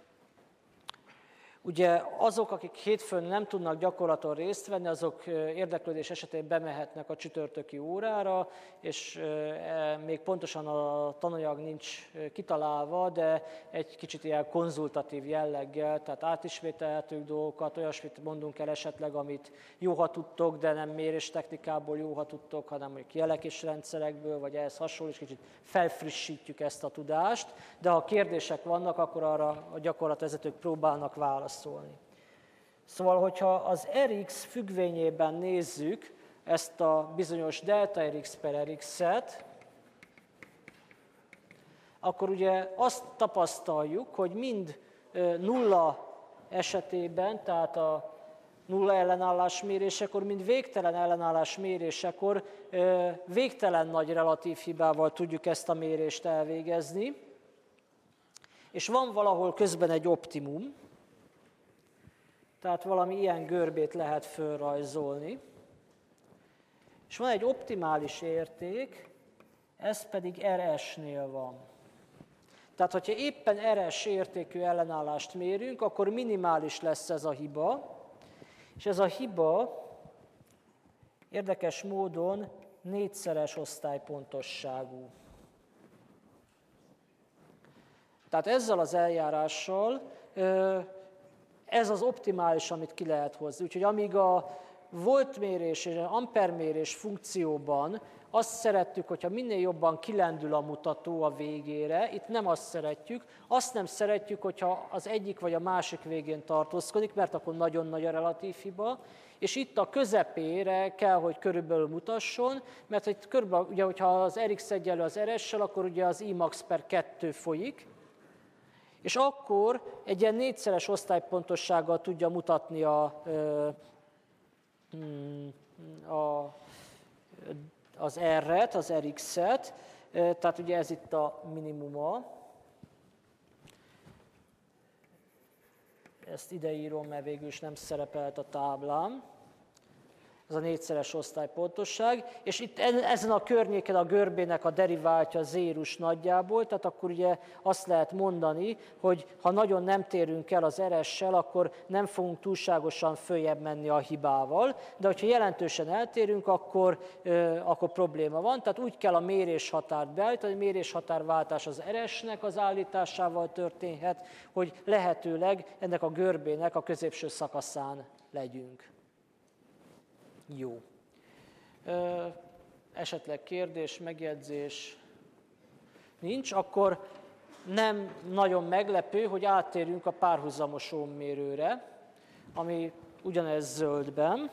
Ugye azok, akik hétfőn nem tudnak gyakorlaton részt venni, azok érdeklődés esetén bemehetnek a csütörtöki órára, és még pontosan a tananyag nincs kitalálva, de egy kicsit ilyen konzultatív jelleggel, tehát átismételhetők dolgokat, olyasmit mondunk el esetleg, amit jó, ha tudtok, de nem méréstechnikából jó, ha tudtok, hanem mondjuk jelek és rendszerekből, vagy ehhez hasonló, és kicsit felfrissítjük ezt a tudást, de ha kérdések vannak, akkor arra a gyakorlatvezetők próbálnak válaszolni. Szólni. Szóval, hogyha az er iksz függvényében nézzük ezt a bizonyos delta er iksz per er iksz-et, akkor ugye azt tapasztaljuk, hogy mind nulla esetében, tehát a nulla ellenállás mérésekor, mind végtelen ellenállás mérésekor végtelen nagy relatív hibával tudjuk ezt a mérést elvégezni, és van valahol közben egy optimum, tehát valami ilyen görbét lehet fölrajzolni. És van egy optimális érték, ez pedig er es-nél van. Tehát, hogyha éppen er es értékű ellenállást mérünk, akkor minimális lesz ez a hiba, és ez a hiba érdekes módon négyszeres osztálypontosságú. Tehát ezzel az eljárással ez az optimális, amit ki lehet hozni. Úgyhogy amíg a voltmérés és ampermérés funkcióban azt szerettük, hogyha minél jobban kilendül a mutató a végére, itt nem azt szeretjük, azt nem szeretjük, hogyha az egyik vagy a másik végén tartózkodik, mert akkor nagyon nagy a relatív hiba, és itt a közepére kell, hogy körülbelül mutasson, mert itt körülbelül, ugye, hogyha az er iksz egyenlő az er es-sel, akkor ugye az Imax per kettő folyik, és akkor egy ilyen négyszeres osztálypontossággal tudja mutatni a, a, az R-et, az er iksz-et, tehát ugye ez itt a minimuma. Ezt ide írom, mert végül is nem szerepelt a táblán. Ez a négyszeres osztálypontosság, és itt ezen a környéken a görbének a deriváltja zérus nagyjából, tehát akkor ugye azt lehet mondani, hogy ha nagyon nem térünk el az er es-sel, akkor nem fogunk túlságosan följebb menni a hibával, de hogyha jelentősen eltérünk, akkor, akkor probléma van, tehát úgy kell a méréshatárt beállítani, a méréshatárváltás az er es-nek az állításával történhet, hogy lehetőleg ennek a görbének a középső szakaszán legyünk. Jó. esetleg kérdés, megjegyzés nincs, akkor nem nagyon meglepő, hogy áttérünk a párhuzamos ohmmérőre, ami ugyanez zöldben.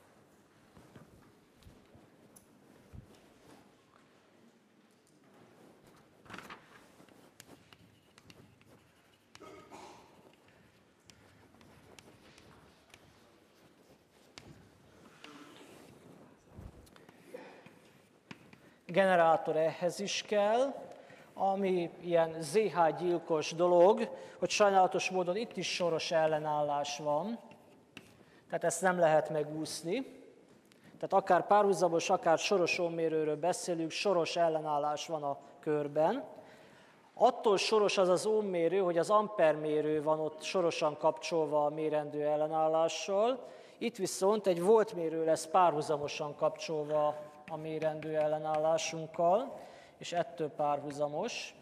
Generátor ehhez is kell, ami ilyen zé há gyilkos dolog, hogy sajnálatos módon itt is soros ellenállás van, tehát ezt nem lehet megúszni. Tehát akár párhuzamos, akár soros ohmmérőről beszélünk, soros ellenállás van a körben. Attól soros az az ohmmérő, hogy az ampermérő van ott sorosan kapcsolva a mérendő ellenállással, itt viszont egy voltmérő lesz párhuzamosan kapcsolva a mérendő ellenállásunkkal, és ettől párhuzamos.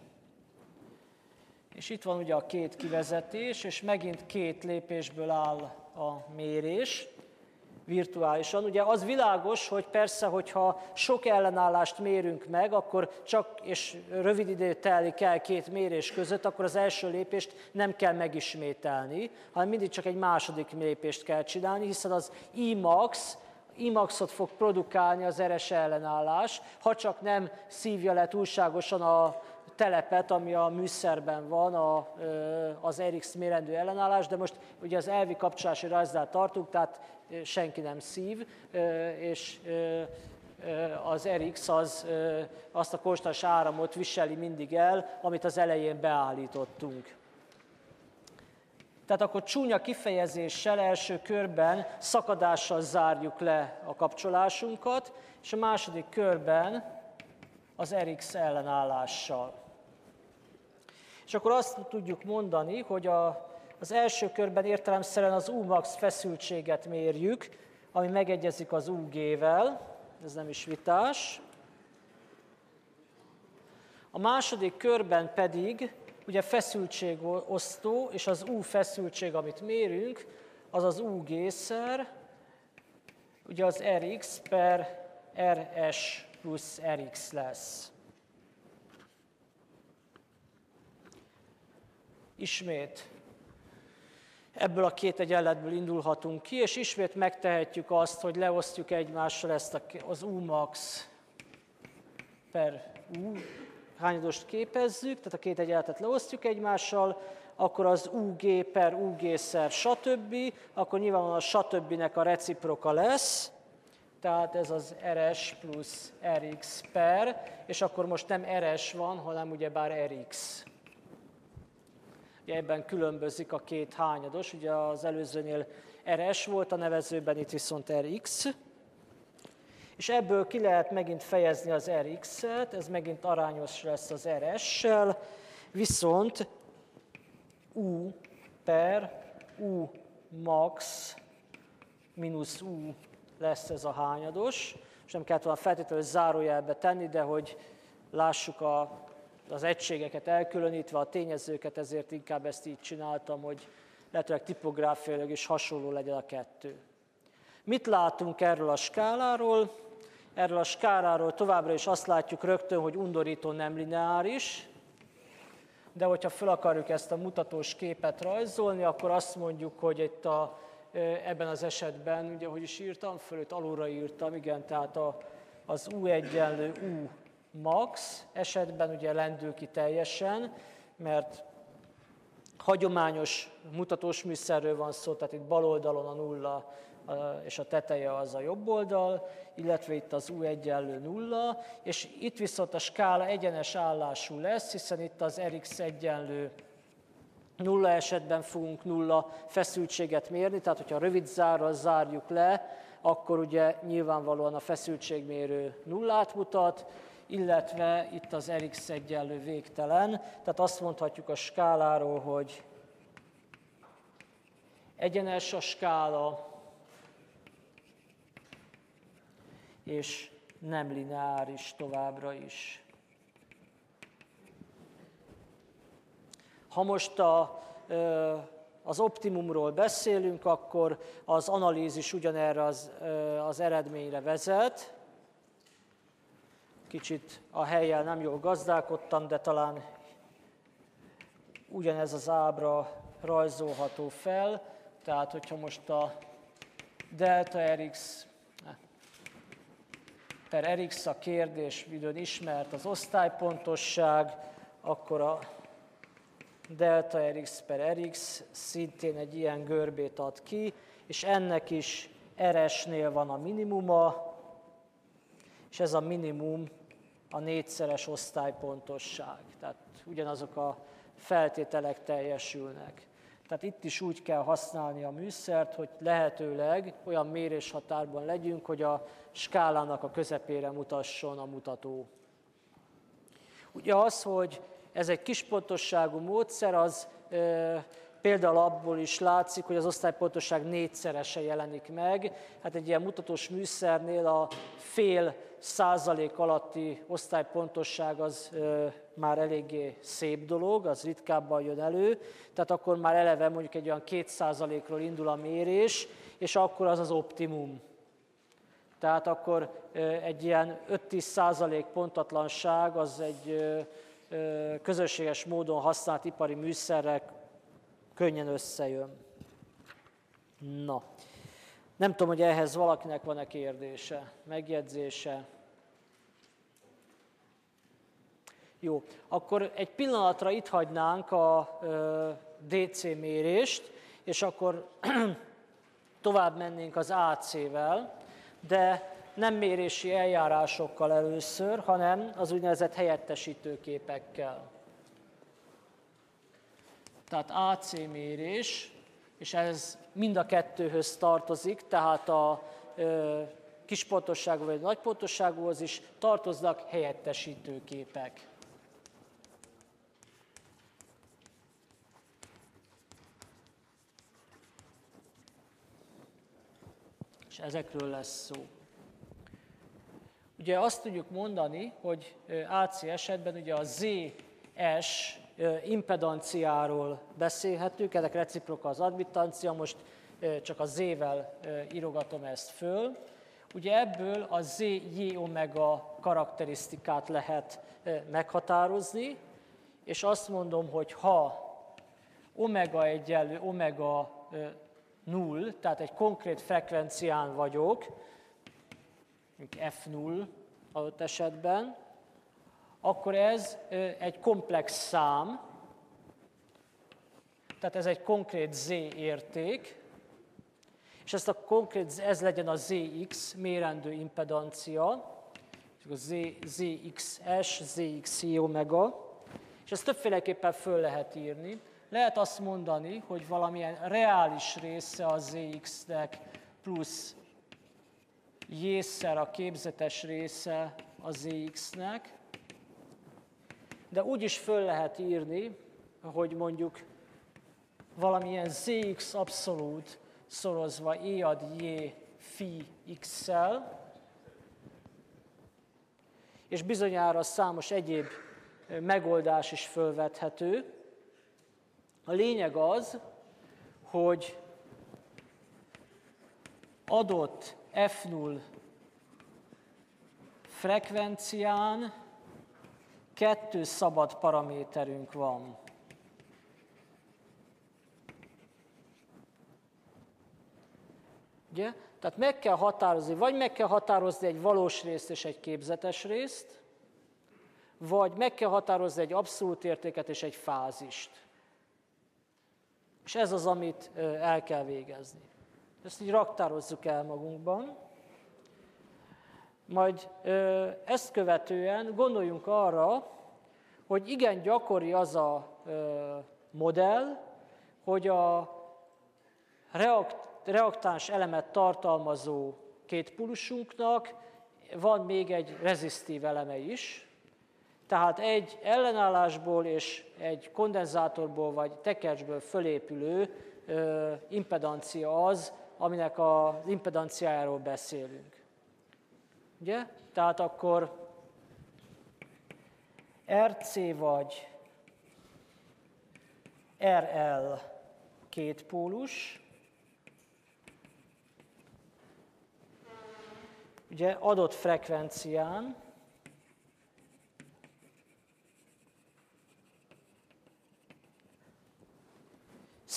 És itt van ugye a két kivezetés, és megint két lépésből áll a mérés virtuálisan. Ugye az világos, hogy persze, hogyha sok ellenállást mérünk meg, akkor csak, és rövid idő telik el két mérés között, akkor az első lépést nem kell megismételni, hanem mindig csak egy második lépést kell csinálni, hiszen az I-max, I-maxot fog produkálni az eres ellenállás, ha csak nem szívja le túlságosan a telepet, ami a műszerben van, a, az er iksz mérendő ellenállás, de most ugye az elvi kapcsolási rajznál tartunk, tehát senki nem szív, és az er iksz az azt a konstans áramot viseli mindig el, amit az elején beállítottunk. Tehát akkor csúnya kifejezéssel első körben szakadással zárjuk le a kapcsolásunkat, és a második körben az er iksz ellenállással. És akkor azt tudjuk mondani, hogy a, az első körben értelemszerűen az U-max feszültséget mérjük, ami megegyezik az u gé-vel, ez nem is vitás. A második körben pedig ugye feszültségosztó, és az U feszültség, amit mérünk, az az u gé-szer, ugye az er iksz per er es plusz er iksz lesz. Ismét ebből a két egyenletből indulhatunk ki, és ismét megtehetjük azt, hogy leosztjuk egymással ezt az U-max per U hányadost képezzük, tehát a két egyenletet leosztjuk egymással, akkor az u gé per u gé-szer stb., akkor nyilvánvalóan a stb-nek a reciproka lesz, tehát ez az eres plusz er iksz per, és akkor most nem eres van, hanem ugyebár er iksz. Ugye ebben különbözik a két hányados, ugye az előzőnél eres volt a nevezőben, itt viszont er iksz. És ebből ki lehet megint fejezni az er iksz-et, ez megint arányos lesz az eres-sel, viszont U per U max mínusz U lesz ez a hányados, és nem kellett volna feltétlenül zárójelbe tenni, de hogy lássuk a, az egységeket elkülönítve, a tényezőket, ezért inkább ezt így csináltam, hogy lehetőleg tipográfiailag is hasonló legyen a kettő. Mit látunk erről a skáláról? Erről a skáláról továbbra is azt látjuk rögtön, hogy undorító nem lineáris, de hogyha fel akarjuk ezt a mutatós képet rajzolni, akkor azt mondjuk, hogy itt a, ebben az esetben, ugye, hogy is írtam, fölött alulra írtam, igen, tehát a, az U egyenlő U max esetben ugye lendül ki teljesen, mert hagyományos mutatós műszerről van szó, tehát itt bal oldalon a nulla, és a teteje az a jobb oldal, illetve itt az U egyenlő nulla, és itt viszont a skála egyenes állású lesz, hiszen itt az er iksz egyenlő nulla esetben fogunk nulla feszültséget mérni, tehát hogyha rövid zárral zárjuk le, akkor ugye nyilvánvalóan a feszültségmérő nullát mutat, illetve itt az er iksz egyenlő végtelen, tehát azt mondhatjuk a skáláról, hogy egyenes a skála, és nem lineáris továbbra is. Ha most a, az optimumról beszélünk, akkor az analízis ugyanerre az, az eredményre vezet, kicsit a hellyel nem jól gazdálkodtam, de talán ugyanez az ábra rajzolható fel. Tehát, hogyha most a delta Rx per Rx a kérdés, időn ismert az osztálypontosság, akkor a delta Rx per Rx szintén egy ilyen görbét ad ki, és ennek is Rs-nél van a minimuma, és ez a minimum a négyszeres osztálypontosság. Tehát ugyanazok a feltételek teljesülnek. Tehát itt is úgy kell használni a műszert, hogy lehetőleg olyan méréshatárban legyünk, hogy a skálának a közepére mutasson a mutató. Ugye az, hogy ez egy kispontosságú módszer, az e, például abból is látszik, hogy az osztálypontosság négyszerese jelenik meg. Hát egy ilyen mutatós műszernél a fél százalék alatti osztálypontosság az e, már eléggé szép dolog, az ritkábban jön elő, tehát akkor már eleve mondjuk egy olyan két százalékról indul a mérés, és akkor az az optimum. Tehát akkor e, egy ilyen öt-tíz százalék pontatlanság az egy e, közösséges módon használt ipari műszerrel könnyen összejön. Na, nem tudom, hogy ehhez valakinek van-e kérdése, megjegyzése. Jó, akkor egy pillanatra itt hagynánk a dé cé mérést, és akkor tovább mennénk az á cé-vel, de nem mérési eljárásokkal először, hanem az úgynevezett helyettesítőképekkel. Tehát á cé mérés, és ez mind a kettőhöz tartozik, tehát a ö, kispontosságú vagy nagypontosságúhoz is tartoznak helyettesítőképek. És ezekről lesz szó. Ugye azt tudjuk mondani, hogy á cé esetben ugye a zé es impedanciáról beszélhetünk, ennek reciproka az admittancia, most csak a Z-vel írogatom ezt föl. Ugye ebből a zé jé omega karakterisztikát lehet meghatározni, és azt mondom, hogy ha omega egyenlő omega null, tehát egy konkrét frekvencián vagyok, ef null adott esetben, akkor ez egy komplex szám, tehát ez egy konkrét z érték, és ezt a konkrét, ez legyen a zx, mérendő impedancia, a zxs, zxj omega, és ezt többféleképpen föl lehet írni. Lehet azt mondani, hogy valamilyen reális része a zx-nek plusz j-szer a képzetes része a zx-nek, de úgy is föl lehet írni, hogy mondjuk valamilyen zx abszolút szorozva e ad j phi x-szel, és bizonyára számos egyéb megoldás is fölvethető. A lényeg az, hogy adott ef null frekvencián kettő szabad paraméterünk van. Ugye? Tehát meg kell határozni, vagy meg kell határozni egy valós részt és egy képzetes részt, vagy meg kell határozni egy abszolút értéket és egy fázist. És ez az, amit el kell végezni. Ezt így raktározzuk el magunkban. Majd ezt követően gondoljunk arra, hogy igen gyakori az a modell, hogy a reaktáns elemet tartalmazó kétpólusunknak van még egy rezisztív eleme is, tehát egy ellenállásból és egy kondenzátorból vagy tekercsből fölépülő ö, impedancia az, aminek az impedanciájáról beszélünk. Ugye? Tehát akkor er cé vagy er el kétpólus, ugye adott frekvencián,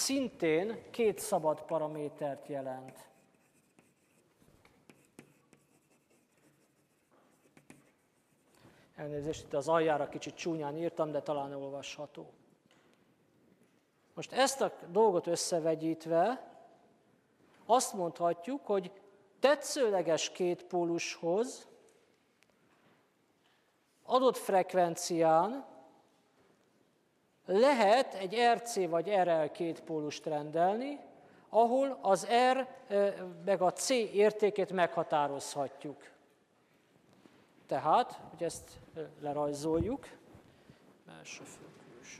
szintén két szabad paramétert jelent. Elnézést, itt az aljára kicsit csúnyán írtam, de talán olvasható. Most ezt a dolgot összevegyítve azt mondhatjuk, hogy tetszőleges kétpólushoz adott frekvencián lehet egy er cé vagy er el kétpólust rendelni, ahol az R meg a C értékét meghatározhatjuk. Tehát, hogy ezt lerajzoljuk, belső fő-külső.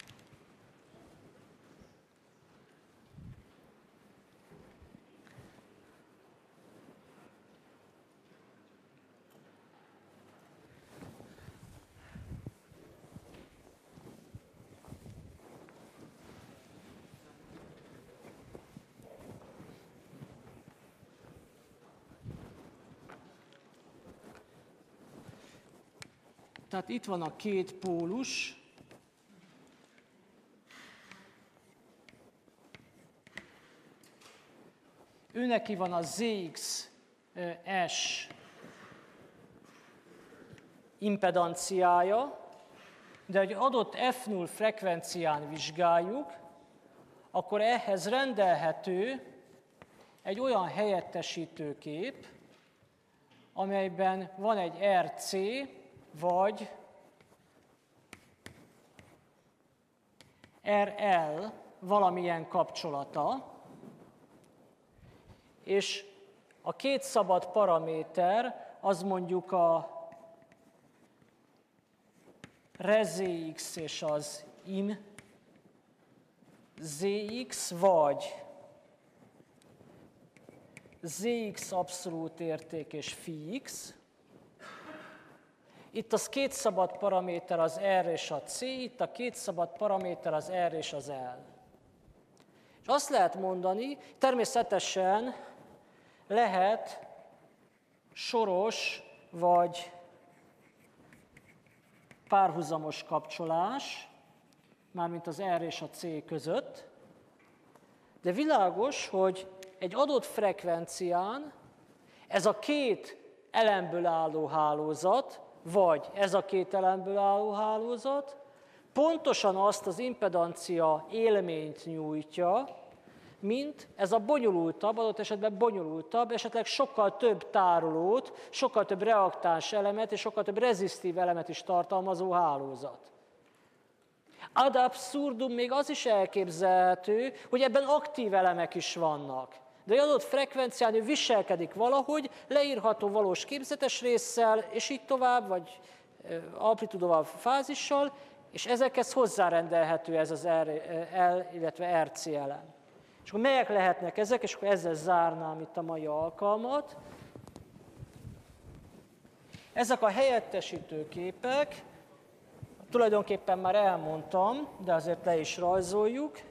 Tehát itt van a két pólus, őneki van a zé iksz es impedanciája, de egy adott ef null frekvencián vizsgáljuk, akkor ehhez rendelhető egy olyan helyettesítő kép, amelyben van egy er cé, vagy er el valamilyen kapcsolata, és a két szabad paraméter az mondjuk a rezé iksz és az im zé iksz, vagy zé iksz abszolút érték és phi x. Itt az két szabad paraméter az R és a C, itt a két szabad paraméter az R és az L. És azt lehet mondani, természetesen lehet soros vagy párhuzamos kapcsolás, mármint az R és a C között, de világos, hogy egy adott frekvencián ez a két elemből álló hálózat, vagy ez a két elemből álló hálózat pontosan azt az impedancia élményt nyújtja, mint ez a bonyolultabb, adott esetben bonyolultabb, esetleg sokkal több tárolót, sokkal több reaktáns elemet és sokkal több rezisztív elemet is tartalmazó hálózat. Ad absurdum még az is elképzelhető, hogy ebben aktív elemek is vannak. De egy adott frekvencián ő viselkedik valahogy, leírható valós képzetes résszel, és így tovább, vagy amplitudóval, fázissal, és ezekhez hozzárendelhető ez az L, illetve er cé elem. És akkor melyek lehetnek ezek, és akkor ezzel zárnám itt a mai alkalmat. Ezek a helyettesítő képek, tulajdonképpen már elmondtam, de azért le is rajzoljuk.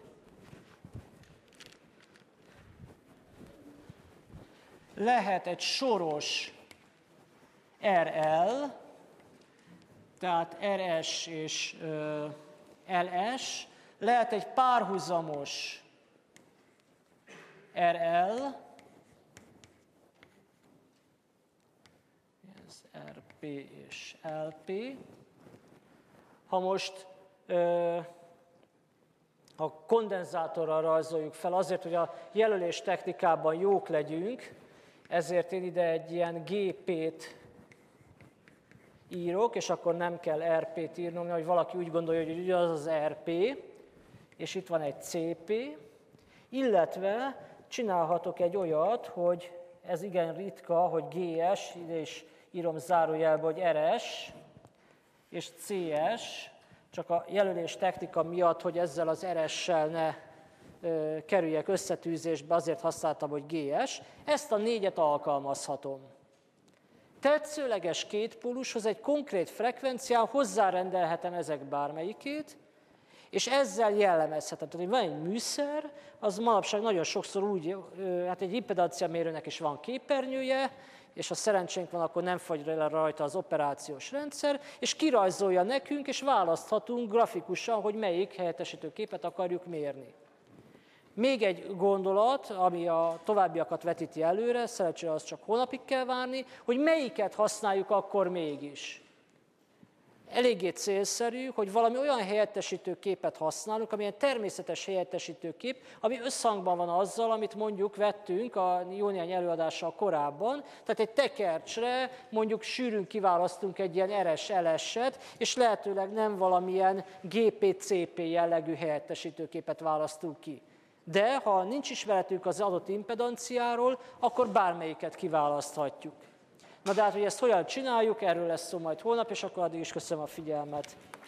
Lehet egy soros er el, tehát er es és el es, lehet egy párhuzamos er el, ez er pé és el pé. Ha most a kondenzátorral rajzoljuk fel, azért, hogy a jelölés technikában jók legyünk, ezért én ide egy ilyen gé pét írok, és akkor nem kell er pét írnom, hogy valaki úgy gondolja, hogy ugyanaz az er pé, és itt van egy cé pé, illetve csinálhatok egy olyat, hogy ez igen ritka, hogy gé es, ide is írom zárójelbe, hogy er es, és cé es, csak a jelölés technika miatt, hogy ezzel az er essel ne ö, kerüljek összetűzésbe, azért használtam, hogy gé es. Ezt a négyet alkalmazhatom. Tetszőleges kétpólushoz egy konkrét frekvencián hozzárendelhetem ezek bármelyikét, és ezzel jellemezhetem. Tehát, hogy van egy műszer, az manapság nagyon sokszor úgy, hát egy impedanciamérőnek is van képernyője, és ha szerencsénk van, akkor nem fagy le rajta az operációs rendszer, és kirajzolja nekünk, és választhatunk grafikusan, hogy melyik helyettesítő képet akarjuk mérni. Még egy gondolat, ami a továbbiakat vetíti előre, szerencsére az csak holnapig kell várni, hogy melyiket használjuk akkor mégis. Eléggé célszerű, hogy valami olyan helyettesítő képet használunk, amilyen természetes helyettesítő kép, ami összhangban van azzal, amit mondjuk vettünk a jó néhány előadással korábban. Tehát egy tekercsre mondjuk sűrűn kiválasztunk egy ilyen er es el es-et, és lehetőleg nem valamilyen gé pé cé pé jellegű helyettesítő képet választunk ki. De ha nincs ismeretünk az adott impedanciáról, akkor bármelyiket kiválaszthatjuk. Na de hát, hogy ezt hogyan csináljuk, erről lesz szó majd holnap, és akkor addig is köszönöm a figyelmet.